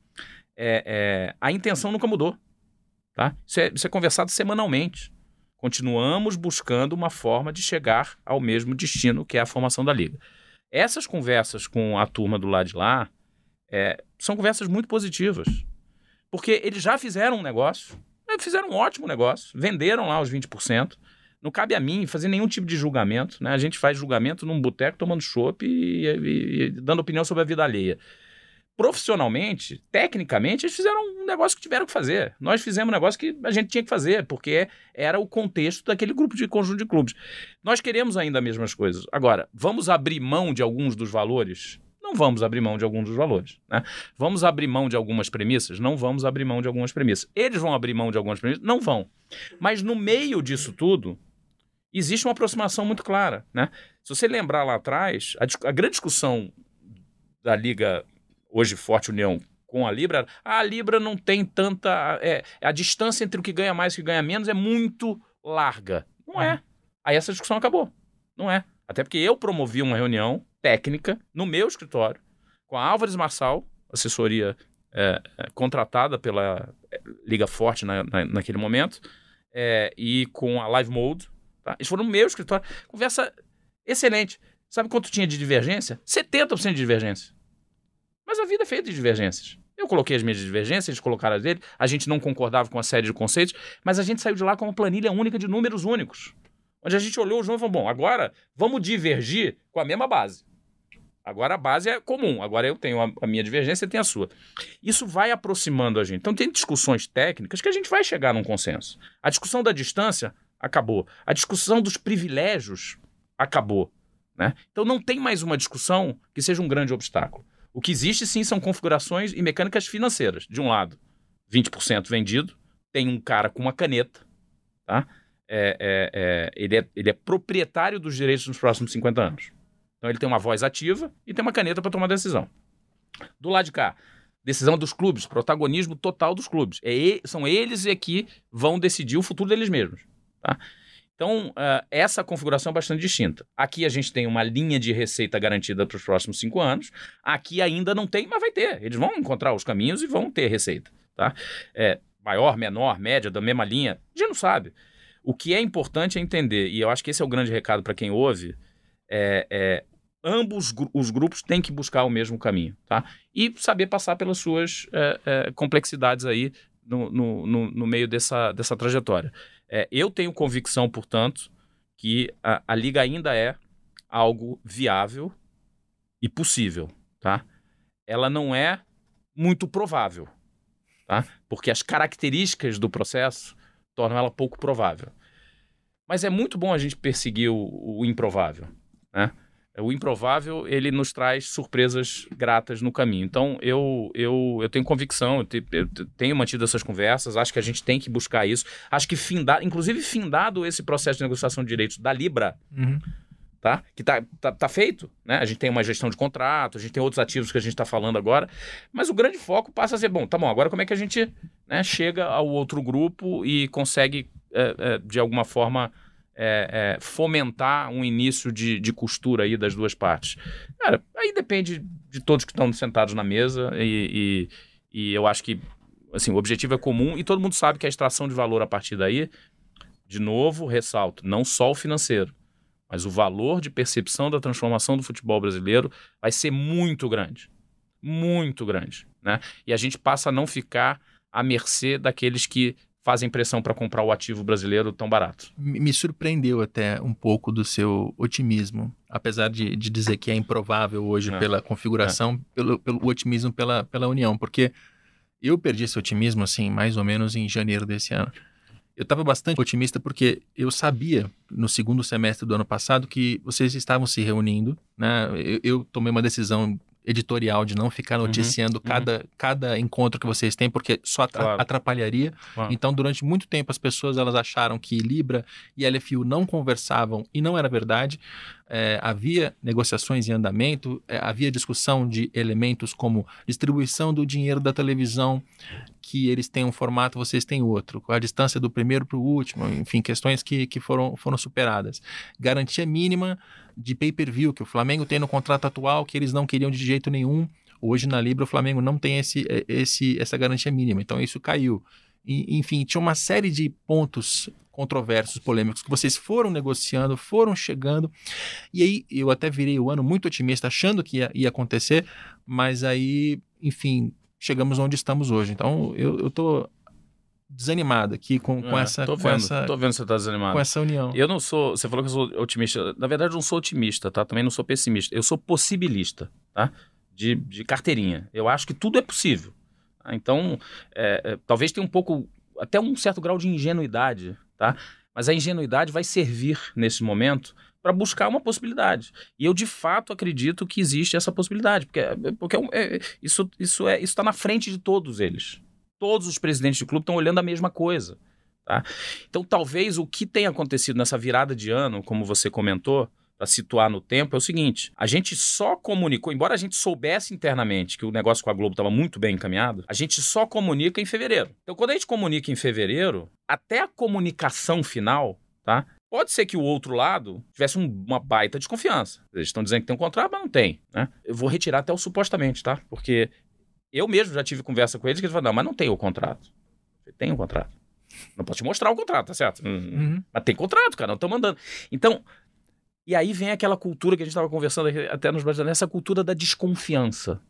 A intenção nunca mudou. Tá? Isso é conversado semanalmente. Continuamos buscando uma forma de chegar ao mesmo destino, que é a formação da Liga. Essas conversas com a turma do lado de lá são conversas muito positivas. Porque eles já fizeram um negócio, fizeram um ótimo negócio, venderam lá os 20%. Não cabe a mim fazer nenhum tipo de julgamento, né? A gente faz julgamento num boteco tomando chopp e dando opinião sobre a vida alheia. Profissionalmente, tecnicamente, eles fizeram um negócio que tiveram que fazer. Nós fizemos um negócio que a gente tinha que fazer, porque era o contexto daquele conjunto de clubes. Nós queremos ainda as mesmas coisas. Agora, vamos abrir mão de alguns dos valores? Não vamos abrir mão de alguns dos valores. Né? Vamos abrir mão de algumas premissas? Não vamos abrir mão de algumas premissas. Eles vão abrir mão de algumas premissas? Não vão. Mas no meio disso tudo, existe uma aproximação muito clara. Né? Se você lembrar lá atrás, a grande discussão da Liga hoje Forte União com a Libra, a Libra não tem tanta... a distância entre o que ganha mais e o que ganha menos é muito larga. Não é. Aí essa discussão acabou. Não é. Até porque eu promovi uma reunião técnica no meu escritório com a Álvares Marçal, assessoria contratada pela Liga Forte naquele momento, e com a Live Mode. Tá? Eles foram no meu escritório. Conversa excelente. Sabe quanto tinha de divergência? 70% de divergência. Mas a vida é feita de divergências. Eu coloquei as minhas divergências, eles colocaram as deles, a gente não concordava com a série de conceitos, mas a gente saiu de lá com uma planilha única de números únicos. Onde a gente olhou os números e falou, bom, agora vamos divergir com a mesma base. Agora a base é comum, agora eu tenho a minha divergência e tem a sua. Isso vai aproximando a gente. Então tem discussões técnicas que a gente vai chegar num consenso. A discussão da distância acabou. A discussão dos privilégios acabou. Né? Então não tem mais uma discussão que seja um grande obstáculo. O que existe, sim, são configurações e mecânicas financeiras. De um lado, 20% vendido, tem um cara com uma caneta, tá? Ele é proprietário dos direitos nos próximos 50 anos. Então ele tem uma voz ativa e tem uma caneta para tomar decisão. Do lado de cá, decisão dos clubes, protagonismo total dos clubes. São eles que vão decidir o futuro deles mesmos. Tá? Então, essa configuração é bastante distinta. Aqui a gente tem uma linha de receita garantida para os próximos 5 anos. Aqui ainda não tem, mas vai ter. Eles vão encontrar os caminhos e vão ter receita. Tá? Maior, menor, média, da mesma linha, a gente não sabe. O que é importante é entender, e eu acho que esse é o grande recado para quem ouve, ambos os grupos têm que buscar o mesmo caminho. Tá? E saber passar pelas suas complexidades aí no meio dessa trajetória. Eu tenho convicção, portanto, que a Liga ainda é algo viável e possível. Tá? Ela não é muito provável, tá? Porque as características do processo tornam ela pouco provável. Mas é muito bom a gente perseguir o improvável, né? O improvável, ele nos traz surpresas gratas no caminho. Então, eu tenho convicção, eu tenho mantido essas conversas, acho que a gente tem que buscar isso. Acho que findado esse processo de negociação de direitos da Libra, tá? Que tá feito, né? A gente tem uma gestão de contrato, a gente tem outros ativos que a gente está falando agora, mas o grande foco passa a ser, bom, agora como é que a gente, né, chega ao outro grupo e consegue, de alguma forma, fomentar um início de costura aí das duas partes. Cara, aí depende de todos que estão sentados na mesa e eu acho que, assim, o objetivo é comum e todo mundo sabe que a extração de valor a partir daí, de novo, ressalto, não só o financeiro, mas o valor de percepção da transformação do futebol brasileiro vai ser muito grande, né? E a gente passa a não ficar à mercê daqueles que fazem pressão para comprar o ativo brasileiro tão barato. Me surpreendeu até um pouco do seu otimismo, apesar de dizer que é improvável hoje pela configuração, pelo otimismo pela União, porque eu perdi esse otimismo assim, mais ou menos em janeiro desse ano. Eu estava bastante otimista porque eu sabia, no segundo semestre do ano passado, que vocês estavam se reunindo, né? Eu tomei uma decisão editorial de não ficar noticiando cada encontro que vocês têm, porque só atrapalharia. Claro. Então, durante muito tempo, as pessoas elas acharam que Libra e LFU não conversavam, e não era verdade. Havia negociações em andamento, havia discussão de elementos como distribuição do dinheiro da televisão, que eles têm um formato, vocês têm outro, a distância do primeiro para o último, enfim, questões que foram superadas. Garantia mínima de pay-per-view, que o Flamengo tem no contrato atual, que eles não queriam de jeito nenhum. Hoje, na Libra, o Flamengo não tem essa garantia mínima, então isso caiu. Enfim, tinha uma série de pontos controversos, polêmicos, que vocês foram negociando, foram chegando, e aí eu até virei o ano muito otimista, achando que ia acontecer, mas aí, enfim, chegamos onde estamos hoje. Então, eu tô desanimado aqui com essa... Tô vendo que você tá desanimado. Com essa união. Eu não sou... Você falou que eu sou otimista. Na verdade, eu não sou otimista, tá? Também não sou pessimista. Eu sou possibilista, tá? De carteirinha. Eu acho que tudo é possível. Então, talvez tenha até um certo grau de ingenuidade, tá? Mas a ingenuidade vai servir, nesse momento, para buscar uma possibilidade. E eu, de fato, acredito que existe essa possibilidade, porque isso está na frente de todos eles. Todos os presidentes de clube estão olhando a mesma coisa, tá? Então, talvez o que tenha acontecido nessa virada de ano, como você comentou, para situar no tempo, é o seguinte: a gente só comunicou, embora a gente soubesse internamente que o negócio com a Globo estava muito bem encaminhado, a gente só comunica em fevereiro. Então, quando a gente comunica em fevereiro, até a comunicação final, tá? Pode ser que o outro lado tivesse uma baita desconfiança. Eles estão dizendo que tem um contrato, mas não tem, né? Eu vou retirar até o supostamente, tá? Porque eu mesmo já tive conversa com eles que eles falaram, não, mas não tem o contrato. Tem um contrato. Não posso te mostrar o contrato, tá certo? Mas tem contrato, cara, não estão mandando. Então... E aí vem aquela cultura que a gente estava conversando até nos bastidores, essa cultura da desconfiança.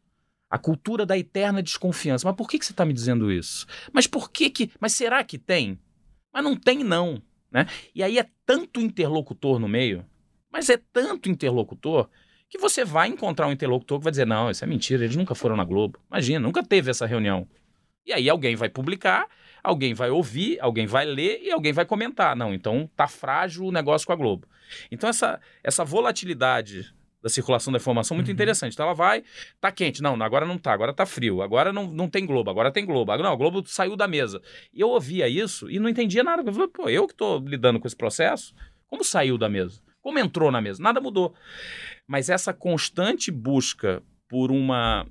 A cultura da eterna desconfiança. Mas por que você está me dizendo isso? Mas por que... Mas será que tem? Mas não tem, não. Né? E aí é tanto interlocutor no meio, mas é tanto interlocutor, que você vai encontrar um interlocutor que vai dizer, não, isso é mentira, eles nunca foram na Globo. Imagina, nunca teve essa reunião. E aí alguém vai publicar, alguém vai ouvir, alguém vai ler e alguém vai comentar. Não, então tá frágil o negócio com a Globo. Então essa volatilidade da circulação da informação é muito interessante. Então ela vai, tá quente, não, agora não tá, agora tá frio, agora não tem Globo, agora tem Globo. Não, a Globo saiu da mesa. E eu ouvia isso e não entendia nada. Eu falei, pô, eu que tô lidando com esse processo, como saiu da mesa? Como entrou na mesa? Nada mudou. Mas essa constante busca por uma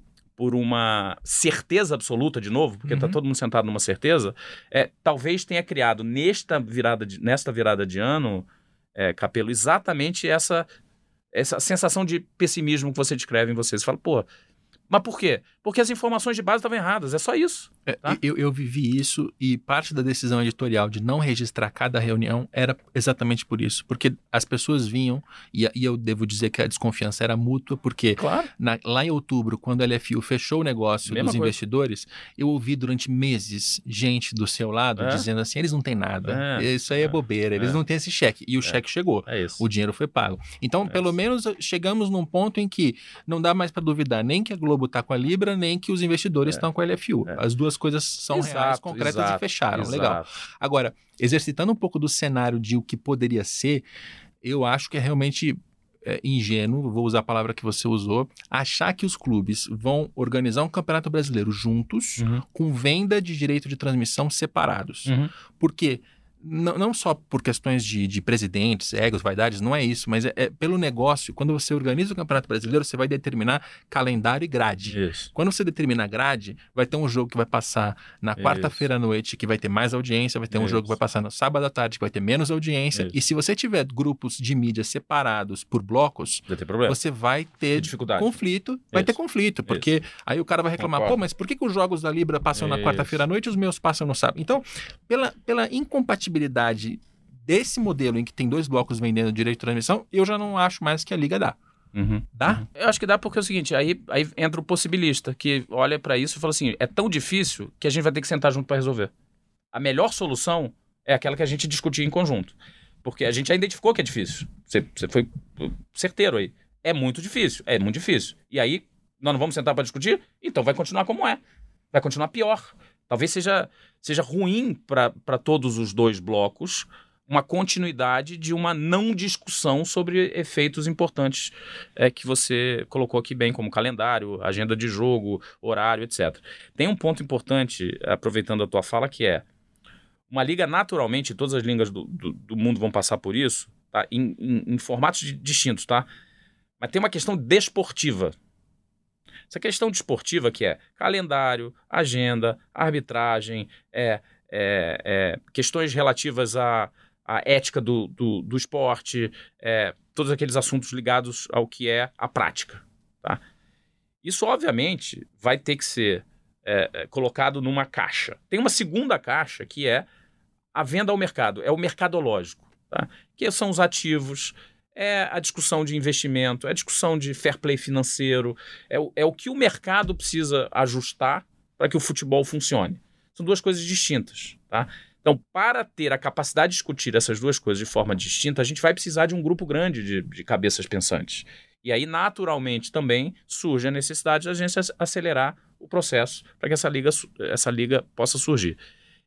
certeza absoluta, de novo, porque está todo mundo sentado numa certeza, talvez tenha criado nesta virada de ano, Capello, exatamente essa sensação de pessimismo que você descreve em você. Você fala, pô, mas por quê? Porque as informações de base estavam erradas, é só isso. Tá? Eu vivi isso e parte da decisão editorial de não registrar cada reunião era exatamente por isso. Porque as pessoas vinham, e eu devo dizer que a desconfiança era mútua, porque claro. Lá em outubro, quando a LFU fechou o negócio dos investidores, eu ouvi durante meses gente do seu lado dizendo assim, eles não têm nada, isso aí é bobeira, eles não têm esse cheque. E o cheque chegou, o dinheiro foi pago. Então, pelo menos chegamos num ponto em que não dá mais para duvidar nem que a Globo está com a Libra, nem que os investidores estão com a LFU. As duas as coisas são reais, concretas exato, e fecharam. exato. Legal. Agora, exercitando um pouco do cenário de o que poderia ser, eu acho que é realmente ingênuo, vou usar a palavra que você usou, achar que os clubes vão organizar um campeonato brasileiro juntos, com venda de direito de transmissão separados. Porque não só por questões de presidentes, egos, vaidades, não é isso, mas é pelo negócio. Quando você organiza o Campeonato Brasileiro, você vai determinar calendário e grade. Isso. Quando você determina a grade, vai ter um jogo que vai passar na quarta-feira à noite, que vai ter mais audiência, vai ter um jogo que vai passar no sábado à tarde, que vai ter menos audiência. E se você tiver grupos de mídia separados por blocos, Vai ter problema. você vai ter dificuldade. Conflito, vai ter conflito, porque aí o cara vai reclamar, Concordo. mas por que os jogos da Libra passam na quarta-feira à noite e os meus passam no sábado? Então, pela incompatibilidade desse modelo em que tem 2 blocos vendendo direito de transmissão, eu já não acho mais que a Liga dá. Dá? Eu acho que dá porque é o seguinte, aí entra o possibilista, que olha pra isso e fala assim, é tão difícil que a gente vai ter que sentar junto pra resolver. A melhor solução é aquela que a gente discutia em conjunto. Porque a gente já identificou que é difícil. Você foi certeiro aí. É muito difícil. E aí, nós não vamos sentar pra discutir? Então vai continuar como é. Vai continuar pior. Talvez seja ruim para todos os 2 blocos uma continuidade de uma não discussão sobre efeitos importantes que você colocou aqui bem, como calendário, agenda de jogo, horário, etc. Tem um ponto importante, aproveitando a tua fala, que é uma liga naturalmente, todas as ligas do mundo vão passar por isso, tá? Em formatos distintos, tá? Mas tem uma questão desportiva. Essa questão desportiva que é calendário, agenda, arbitragem, questões relativas à ética do esporte, todos aqueles assuntos ligados ao que é a prática. Tá? Isso, obviamente, vai ter que ser colocado numa caixa. Tem uma segunda caixa que é a venda ao mercado, é o mercadológico, tá? Que são os ativos, é a discussão de investimento, é a discussão de fair play financeiro, é o que o mercado precisa ajustar para que o futebol funcione. São 2 coisas distintas, tá? Então, para ter a capacidade de discutir essas 2 coisas de forma distinta, a gente vai precisar de um grupo grande de cabeças pensantes. E aí, naturalmente, também surge a necessidade de a gente acelerar o processo para que essa liga possa surgir.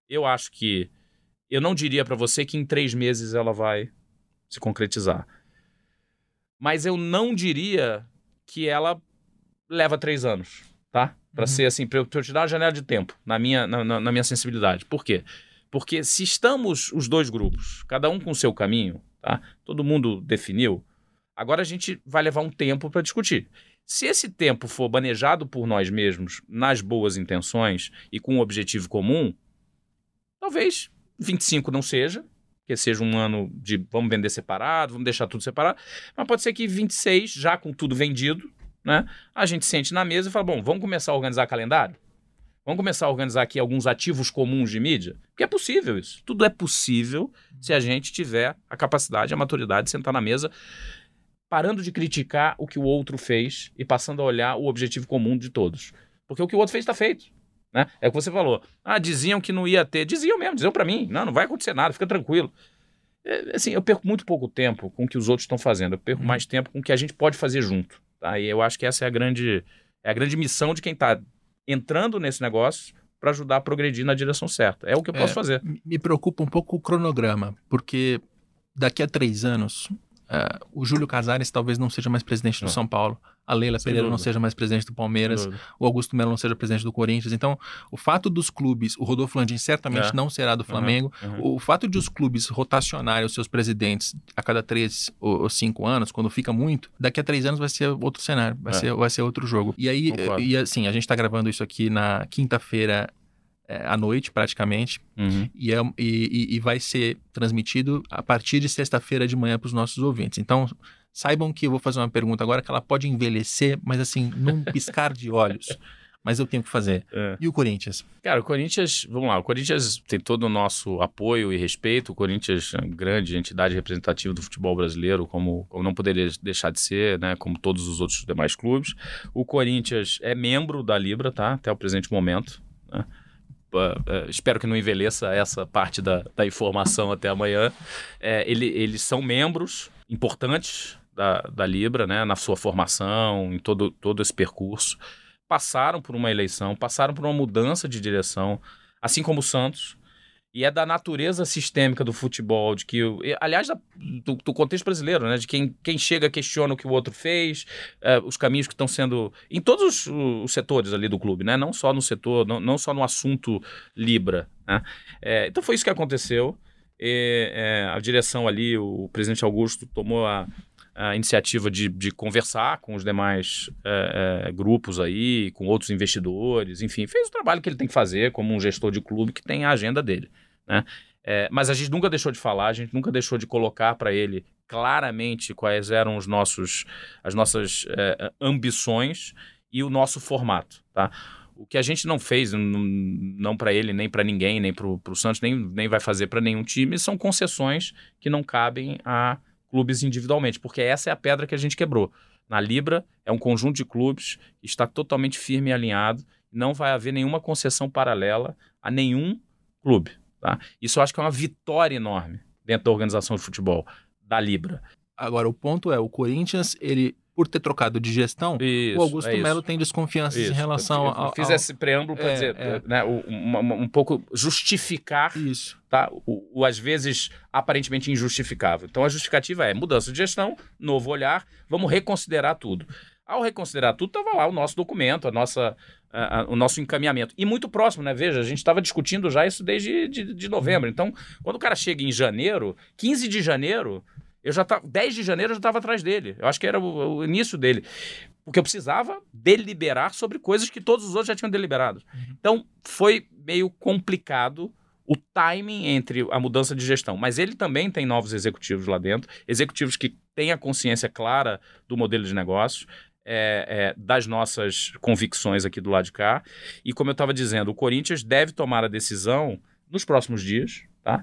Eu não diria para você que em 3 meses ela vai se concretizar. Mas eu não diria que ela leva 3 anos, tá? Para ser assim, para eu te dar uma janela de tempo na minha sensibilidade. Por quê? Porque se estamos os 2 grupos, cada um com o seu caminho, tá? Todo mundo definiu, agora a gente vai levar um tempo para discutir. Se esse tempo for manejado por nós mesmos, nas boas intenções e com um objetivo comum, talvez 25 não seja, que seja um ano de vamos vender separado, vamos deixar tudo separado, mas pode ser que 26, já com tudo vendido, né, a gente sente na mesa e fala, bom, vamos começar a organizar calendário? Vamos começar a organizar aqui alguns ativos comuns de mídia? Porque é possível isso. Tudo é possível se a gente tiver a capacidade, a maturidade de sentar na mesa, parando de criticar o que o outro fez e passando a olhar o objetivo comum de todos. Porque o que o outro fez está feito. Né? É o que você falou. Diziam que não ia ter. Diziam mesmo, diziam para mim. Não vai acontecer nada, fica tranquilo. Assim, eu perco muito pouco tempo com o que os outros estão fazendo. Eu perco mais tempo com o que a gente pode fazer junto. Tá? E eu acho que essa é a grande missão de quem está entrando nesse negócio para ajudar a progredir na direção certa. É o que eu posso fazer. Me preocupa um pouco o cronograma, porque daqui a 3 anos... o Júlio Casares talvez não seja mais presidente do São Paulo, a Leila Pereira não seja mais presidente do Palmeiras, o Augusto Melo não seja presidente do Corinthians. Então, o fato dos clubes, o Rodolfo Landim certamente não será do Flamengo, o fato de os clubes rotacionarem os seus presidentes a cada 3 ou 5 anos, quando fica muito, daqui a 3 anos vai ser outro cenário, vai ser outro jogo. E aí, assim, a gente está gravando isso aqui na quinta-feira à noite, praticamente, e vai ser transmitido a partir de sexta-feira de manhã para os nossos ouvintes. Então, saibam que eu vou fazer uma pergunta agora que ela pode envelhecer, mas assim, num piscar de olhos. Mas eu tenho que fazer. E o Corinthians? Cara, o Corinthians, vamos lá, o Corinthians tem todo o nosso apoio e respeito. O Corinthians é uma grande entidade representativa do futebol brasileiro, como não poderia deixar de ser, né, como todos os outros demais clubes. O Corinthians é membro da Libra, tá? Até o presente momento, né? Espero que não envelheça essa parte da informação até amanhã. Eles são membros importantes da Libra, né, na sua formação, em todo esse percurso. passaram por uma eleição, passaram por uma mudança de direção, assim como o Santos, e é da natureza sistêmica do futebol, de que, aliás, do contexto brasileiro, né? De quem chega questiona o que o outro fez, os caminhos que estão sendo, em todos os setores ali do clube, né? Não só no setor, não só no assunto Libra, né? Então foi isso que aconteceu. A direção ali, o presidente Augusto tomou a iniciativa de conversar com os demais grupos aí, com outros investidores, enfim, fez o trabalho que ele tem que fazer como um gestor de clube que tem a agenda dele, né? Mas a gente nunca deixou de falar, a gente nunca deixou de colocar para ele claramente quais eram as nossas ambições e o nosso formato, tá? O que a gente não fez, não para ele, nem para ninguém, nem para o Santos, nem vai fazer para nenhum time, são concessões que não cabem a clubes individualmente, porque essa é a pedra que a gente quebrou. Na Libra é um conjunto de clubes que está totalmente firme e alinhado, não vai haver nenhuma concessão paralela a nenhum clube, tá? Isso eu acho que é uma vitória enorme dentro da organização de futebol, da Libra. Agora, o ponto é, o Corinthians, ele, por ter trocado de gestão, o Augusto Melo tem desconfianças em relação ao... Eu fiz esse preâmbulo para dizer, né, um pouco justificar, tá, o às vezes aparentemente injustificável. Então a justificativa é mudança de gestão, novo olhar, vamos reconsiderar tudo. Ao reconsiderar tudo, estava lá o nosso documento, o nosso encaminhamento. E muito próximo, né? Veja, a gente estava discutindo já isso desde de novembro. Então, quando o cara chega em janeiro, 15 de janeiro... 10 de janeiro eu já estava atrás dele. Eu acho que era o início dele. Porque eu precisava deliberar sobre coisas que todos os outros já tinham deliberado. Então, foi meio complicado o timing entre a mudança de gestão. Mas ele também tem novos executivos lá dentro, executivos que têm a consciência clara do modelo de negócios, das nossas convicções aqui do lado de cá. E como eu estava dizendo, o Corinthians deve tomar a decisão nos próximos dias, tá?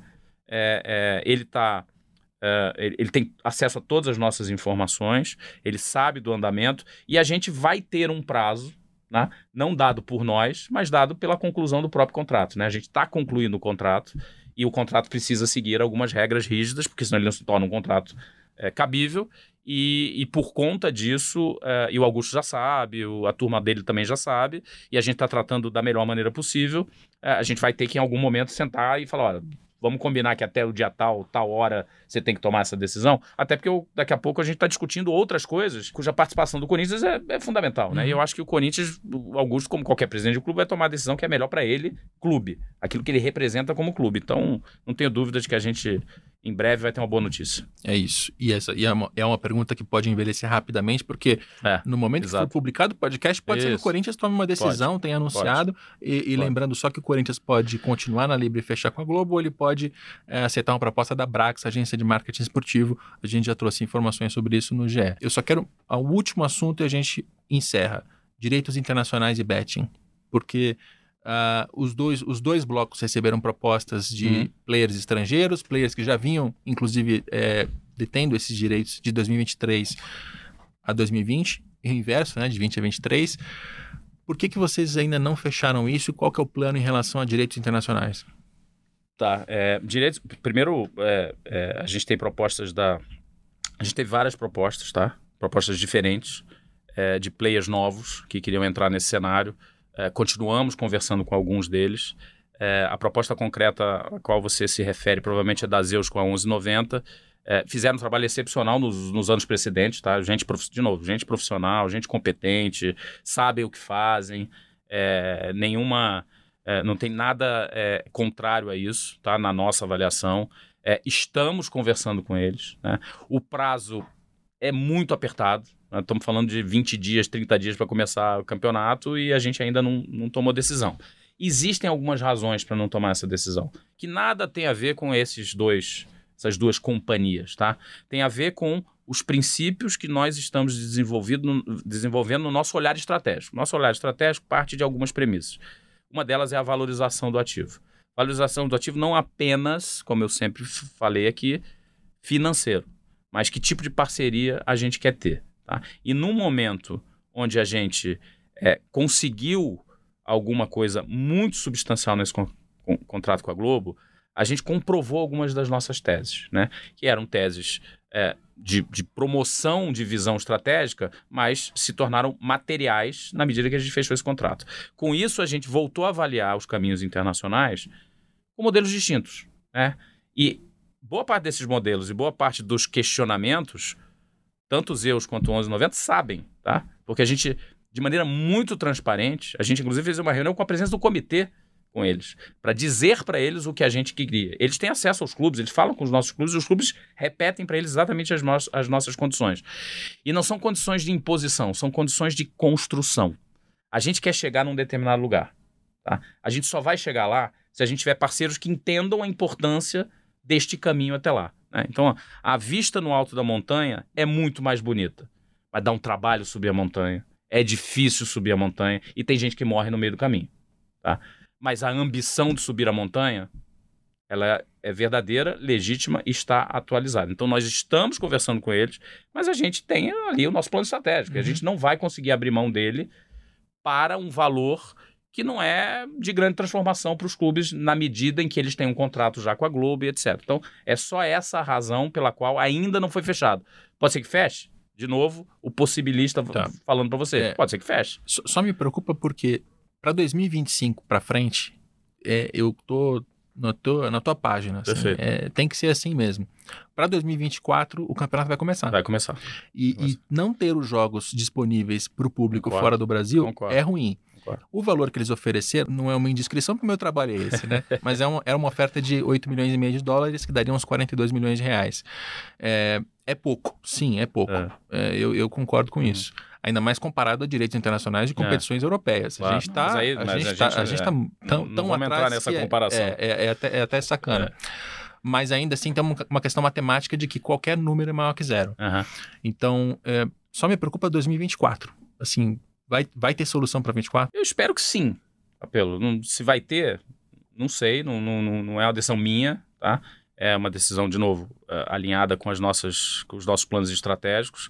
Ele tem acesso a todas as nossas informações, ele sabe do andamento e a gente vai ter um prazo, né, não dado por nós, mas dado pela conclusão do próprio contrato, né? A gente está concluindo o contrato e o contrato precisa seguir algumas regras rígidas, porque senão ele não se torna um contrato cabível e por conta disso, e o Augusto já sabe, a turma dele também já sabe, e a gente está tratando da melhor maneira possível, a gente vai ter que em algum momento sentar e falar, olha, vamos combinar que até o dia tal hora você tem que tomar essa decisão, até porque daqui a pouco a gente está discutindo outras coisas cuja participação do Corinthians é fundamental, né? E eu acho que o Corinthians, o Augusto, como qualquer presidente do clube, vai tomar a decisão que é melhor para ele, clube, aquilo que ele representa como clube. Então, não tenho dúvida de que a gente, em breve, vai ter uma boa notícia. É isso. E é uma pergunta que pode envelhecer rapidamente, porque no momento que for publicado o podcast, pode ser que o Corinthians tome uma decisão, tenha anunciado, e lembrando só que o Corinthians pode continuar na Libra e fechar com a Globo, ou ele pode aceitar uma proposta da Brax, agência de marketing esportivo. A gente já trouxe informações sobre isso no GE. Eu só quero o último assunto e a gente encerra. Direitos internacionais e betting. Porque os dois blocos receberam propostas de players estrangeiros, players que já vinham, inclusive, detendo esses direitos de 2023 a 2020, e o inverso, né, de 20 a 23. Por que vocês ainda não fecharam isso e qual que é o plano em relação a direitos internacionais? Tá, direitos... Primeiro, a gente tem propostas A gente teve várias propostas, tá? Propostas diferentes, de players novos que queriam entrar nesse cenário. Continuamos conversando com alguns deles. A proposta concreta a qual você se refere provavelmente é da Zeus com a 1190. Fizeram um trabalho excepcional nos anos precedentes, tá? Gente profissional, gente competente, sabem o que fazem, não tem nada contrário a isso, tá? Na nossa avaliação. Estamos conversando com eles, né? O prazo é muito apertado. Nós estamos falando de 20 dias, 30 dias para começar o campeonato e a gente ainda não tomou decisão. Existem algumas razões para não tomar essa decisão, que nada tem a ver com essas duas companhias, tá? Tem a ver com os princípios que nós estamos desenvolvendo no nosso olhar estratégico. Nosso olhar estratégico parte de algumas premissas. Uma delas é a valorização do ativo. Valorização do ativo não apenas, como eu sempre falei aqui, financeiro, mas que tipo de parceria a gente quer ter. Tá? E num momento onde a gente conseguiu alguma coisa muito substancial nesse contrato com a Globo, a gente comprovou algumas das nossas teses, né? Que eram teses de promoção de visão estratégica, mas se tornaram materiais na medida que a gente fechou esse contrato. Com isso, a gente voltou a avaliar os caminhos internacionais com modelos distintos, né? E boa parte desses modelos e boa parte dos questionamentos, tanto os EUs quanto o 1190 sabem, tá? Porque a gente, de maneira muito transparente, a gente inclusive fez uma reunião com a presença do comitê com eles, para dizer para eles o que a gente queria. Eles têm acesso aos clubes, eles falam com os nossos clubes e os clubes repetem para eles exatamente as nossas condições. E não são condições de imposição, são condições de construção. A gente quer chegar num determinado lugar, tá? A gente só vai chegar lá se a gente tiver parceiros que entendam a importância deste caminho até lá, né? Então, a vista no alto da montanha é muito mais bonita. Vai dar um trabalho subir a montanha, é difícil subir a montanha e tem gente que morre no meio do caminho, tá? Mas a ambição de subir a montanha, ela é verdadeira, legítima e está atualizada. Então, nós estamos conversando com eles, mas a gente tem ali o nosso plano estratégico. A gente não vai conseguir abrir mão dele para um valor que não é de grande transformação para os clubes na medida em que eles têm um contrato já com a Globo e etc. Então, é só essa a razão pela qual ainda não foi fechado. Pode ser que feche? De novo, o possibilista falando para você. Pode ser que feche. Só me preocupa porque para 2025 para frente, eu tô na tua página. Assim, tem que ser assim mesmo. Para 2024, o campeonato vai começar. Vai começar. E não ter os jogos disponíveis para o público fora do Brasil é ruim. O valor que eles ofereceram não é uma indiscrição, porque o meu trabalho é esse, né? Mas era uma oferta de 8 milhões e meio de dólares, que daria uns 42 milhões de reais. É pouco, sim, é pouco. Eu concordo com isso. Ainda mais comparado a direitos internacionais de competições europeias. Claro. A gente está tão vamos entrar nessa comparação. É até sacana. Mas ainda assim tem uma questão matemática de que qualquer número é maior que zero. Então, só me preocupa 2024. Assim, vai ter solução para 2024? Eu espero que sim, Capelo. Se vai ter, não sei, não é uma decisão minha, tá? É uma decisão, de novo, alinhada com os nossos planos estratégicos.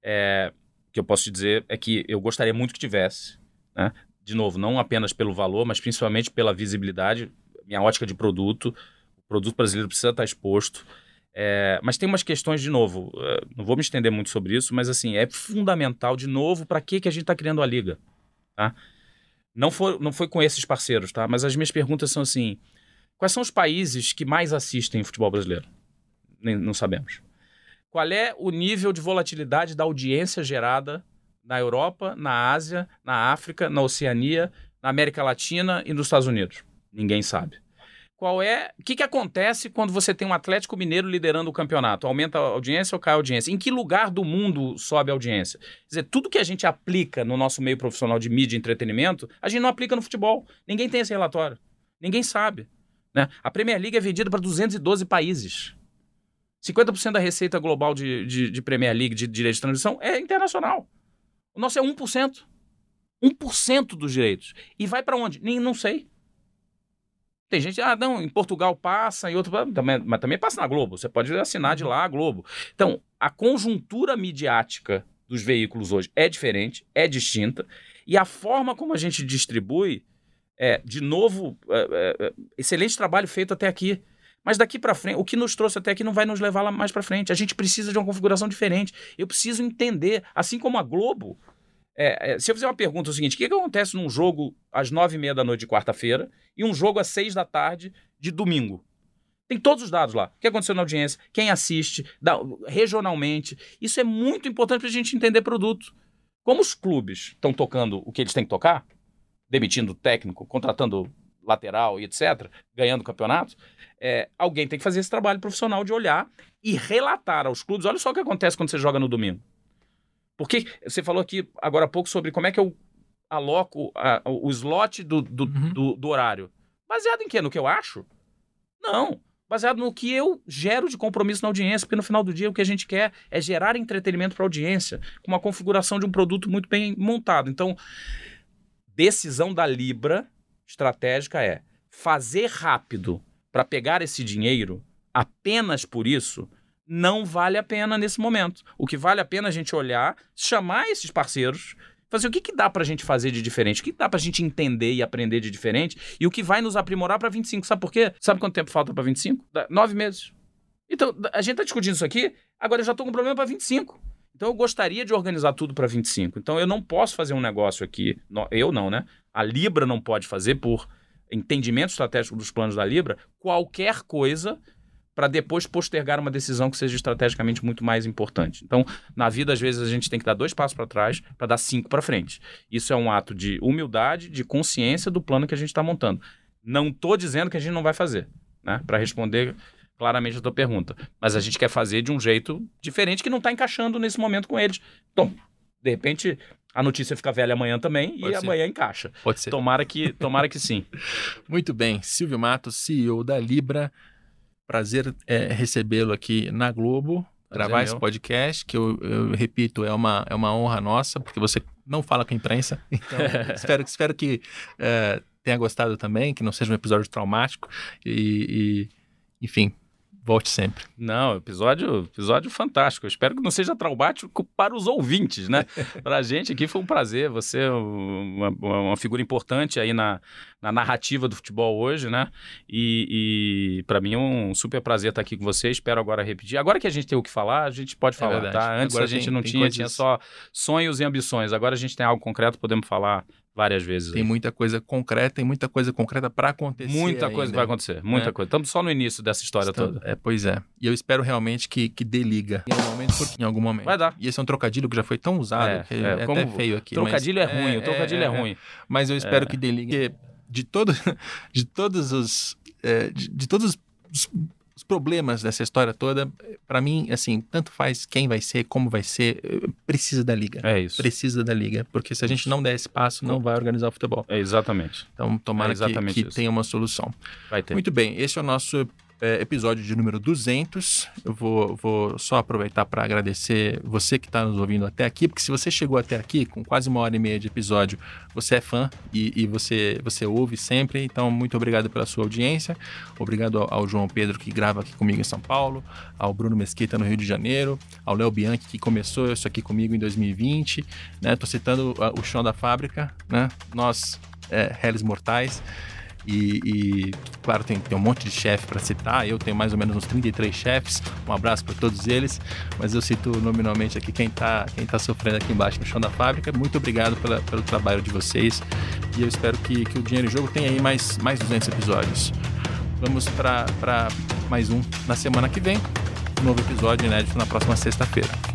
O que eu posso te dizer é que eu gostaria muito que tivesse, né? De novo, não apenas pelo valor, mas principalmente pela visibilidade, minha ótica de produto. O produto brasileiro precisa estar exposto. Mas tem umas questões, de novo, não vou me estender muito sobre isso, mas assim, é fundamental, de novo, para que a gente está criando a Liga, tá? Não foi com esses parceiros, tá? Mas as minhas perguntas são assim, quais são os países que mais assistem futebol brasileiro? Não sabemos. Qual é o nível de volatilidade da audiência gerada na Europa, na Ásia, na África, na Oceania, na América Latina e nos Estados Unidos? Ninguém sabe. O que acontece quando você tem um Atlético Mineiro liderando o campeonato? Aumenta a audiência ou cai a audiência? Em que lugar do mundo sobe a audiência? Quer dizer, tudo que a gente aplica no nosso meio profissional de mídia e entretenimento, a gente não aplica no futebol. Ninguém tem esse relatório. Ninguém sabe, né? A Premier League é vendida para 212 países. 50% da receita global de Premier League, de direitos de transmissão, é internacional. O nosso é 1%. 1% dos direitos. E vai para onde? Não sei. Tem gente, em Portugal passa, em outro, mas também passa na Globo. Você pode assinar de lá a Globo. Então, a conjuntura midiática dos veículos hoje é diferente, é distinta, e a forma como a gente distribui de novo, excelente trabalho feito até aqui. Mas daqui para frente, o que nos trouxe até aqui não vai nos levar lá mais para frente. A gente precisa de uma configuração diferente. Eu preciso entender, assim como a Globo. Se eu fizer uma pergunta, é o seguinte: o que acontece num jogo às 9h30 da noite de quarta-feira e um jogo às 6 da tarde de domingo? Tem todos os dados lá. O que aconteceu na audiência, quem assiste, regionalmente. Isso é muito importante para a gente entender produto. Como os clubes estão tocando o que eles têm que tocar, demitindo técnico, contratando lateral e etc., ganhando campeonato, alguém tem que fazer esse trabalho profissional de olhar e relatar aos clubes. Olha só o que acontece quando você joga no domingo. Porque você falou aqui agora há pouco sobre como é que eu aloco o slot do horário. Baseado em quê? No que eu acho? Não. Baseado no que eu gero de compromisso na audiência, porque no final do dia o que a gente quer é gerar entretenimento para a audiência, com uma configuração de um produto muito bem montado. Então, decisão da Libra estratégica é fazer rápido para pegar esse dinheiro apenas por isso. Não vale a pena nesse momento. O que vale a pena é a gente olhar, chamar esses parceiros, Fazer o que dá pra gente fazer de diferente, o que dá pra gente entender e aprender de diferente e o que vai nos aprimorar pra 25. Sabe por quê? Sabe quanto tempo falta pra 25? 9 meses. Então, a gente tá discutindo isso aqui, agora eu já tô com um problema pra 25. Então, eu gostaria de organizar tudo pra 25. Então, eu não posso fazer um negócio aqui, eu não, né? A Libra não pode fazer, por entendimento estratégico dos planos da Libra, qualquer coisa para depois postergar uma decisão que seja estrategicamente muito mais importante. Então, na vida, às vezes, a gente tem que dar 2 passos para trás para dar 5 para frente. Isso é um ato de humildade, de consciência do plano que a gente está montando. Não estou dizendo que a gente não vai fazer, né? Para responder claramente a tua pergunta. Mas a gente quer fazer de um jeito diferente que não está encaixando nesse momento com eles. Então, de repente, a notícia fica velha amanhã também e amanhã encaixa. Pode ser. Tomara que sim. Muito bem. Silvio Matos, CEO da Libra. Prazer recebê-lo aqui na Globo, gravar esse podcast, que eu repito, é uma honra nossa, porque você não fala com a imprensa. Então, espero que tenha gostado também, que não seja um episódio traumático e enfim, volte sempre. Não, episódio fantástico. Eu espero que não seja traumático para os ouvintes, né? Para a gente aqui foi um prazer. Você é uma figura importante aí na narrativa do futebol hoje, né? E para mim é um super prazer estar aqui com você. Espero agora repetir. Agora que a gente tem o que falar, a gente pode falar, verdade. Tá? Antes agora a gente não tinha só sonhos e ambições. Agora a gente tem algo concreto, podemos falar várias vezes. Tem muita coisa concreta para acontecer. Muita coisa vai acontecer, muita coisa. Estamos só no início dessa história toda. Pois é. E eu espero realmente que dê liga em algum momento. Vai dar. E esse é um trocadilho que já foi tão usado, que é até feio aqui. Trocadilho é ruim, o trocadilho é ruim. Mas eu espero que dê liga. De todos os problemas dessa história toda, para mim, assim, tanto faz quem vai ser, como vai ser, precisa da liga. É isso. Precisa da liga, porque se a gente não der esse passo, não vai organizar o futebol. É exatamente. Então, tomara que tenha uma solução. Vai ter. Muito bem, esse é o nosso episódio de número 200. Eu vou só aproveitar para agradecer você que está nos ouvindo até aqui, porque se você chegou até aqui com quase 1h30 de episódio, você é fã e você ouve sempre. Então, muito obrigado pela sua audiência. Obrigado ao João Pedro, que grava aqui comigo em São Paulo, ao Bruno Mesquita no Rio de Janeiro, ao Léo Bianchi, que começou isso aqui comigo em 2020. Estou citando o chão da fábrica, né? Nós, réis mortais. E claro, tem um monte de chefe para citar. Eu tenho mais ou menos uns 33 chefes. Um abraço para todos eles. Mas eu cito nominalmente aqui quem tá sofrendo aqui embaixo no chão da fábrica. Muito obrigado pelo trabalho de vocês. E eu espero que o Dinheiro em Jogo tenha aí mais 200 episódios. Vamos para mais um na semana que vem. Um novo episódio inédito na próxima sexta-feira.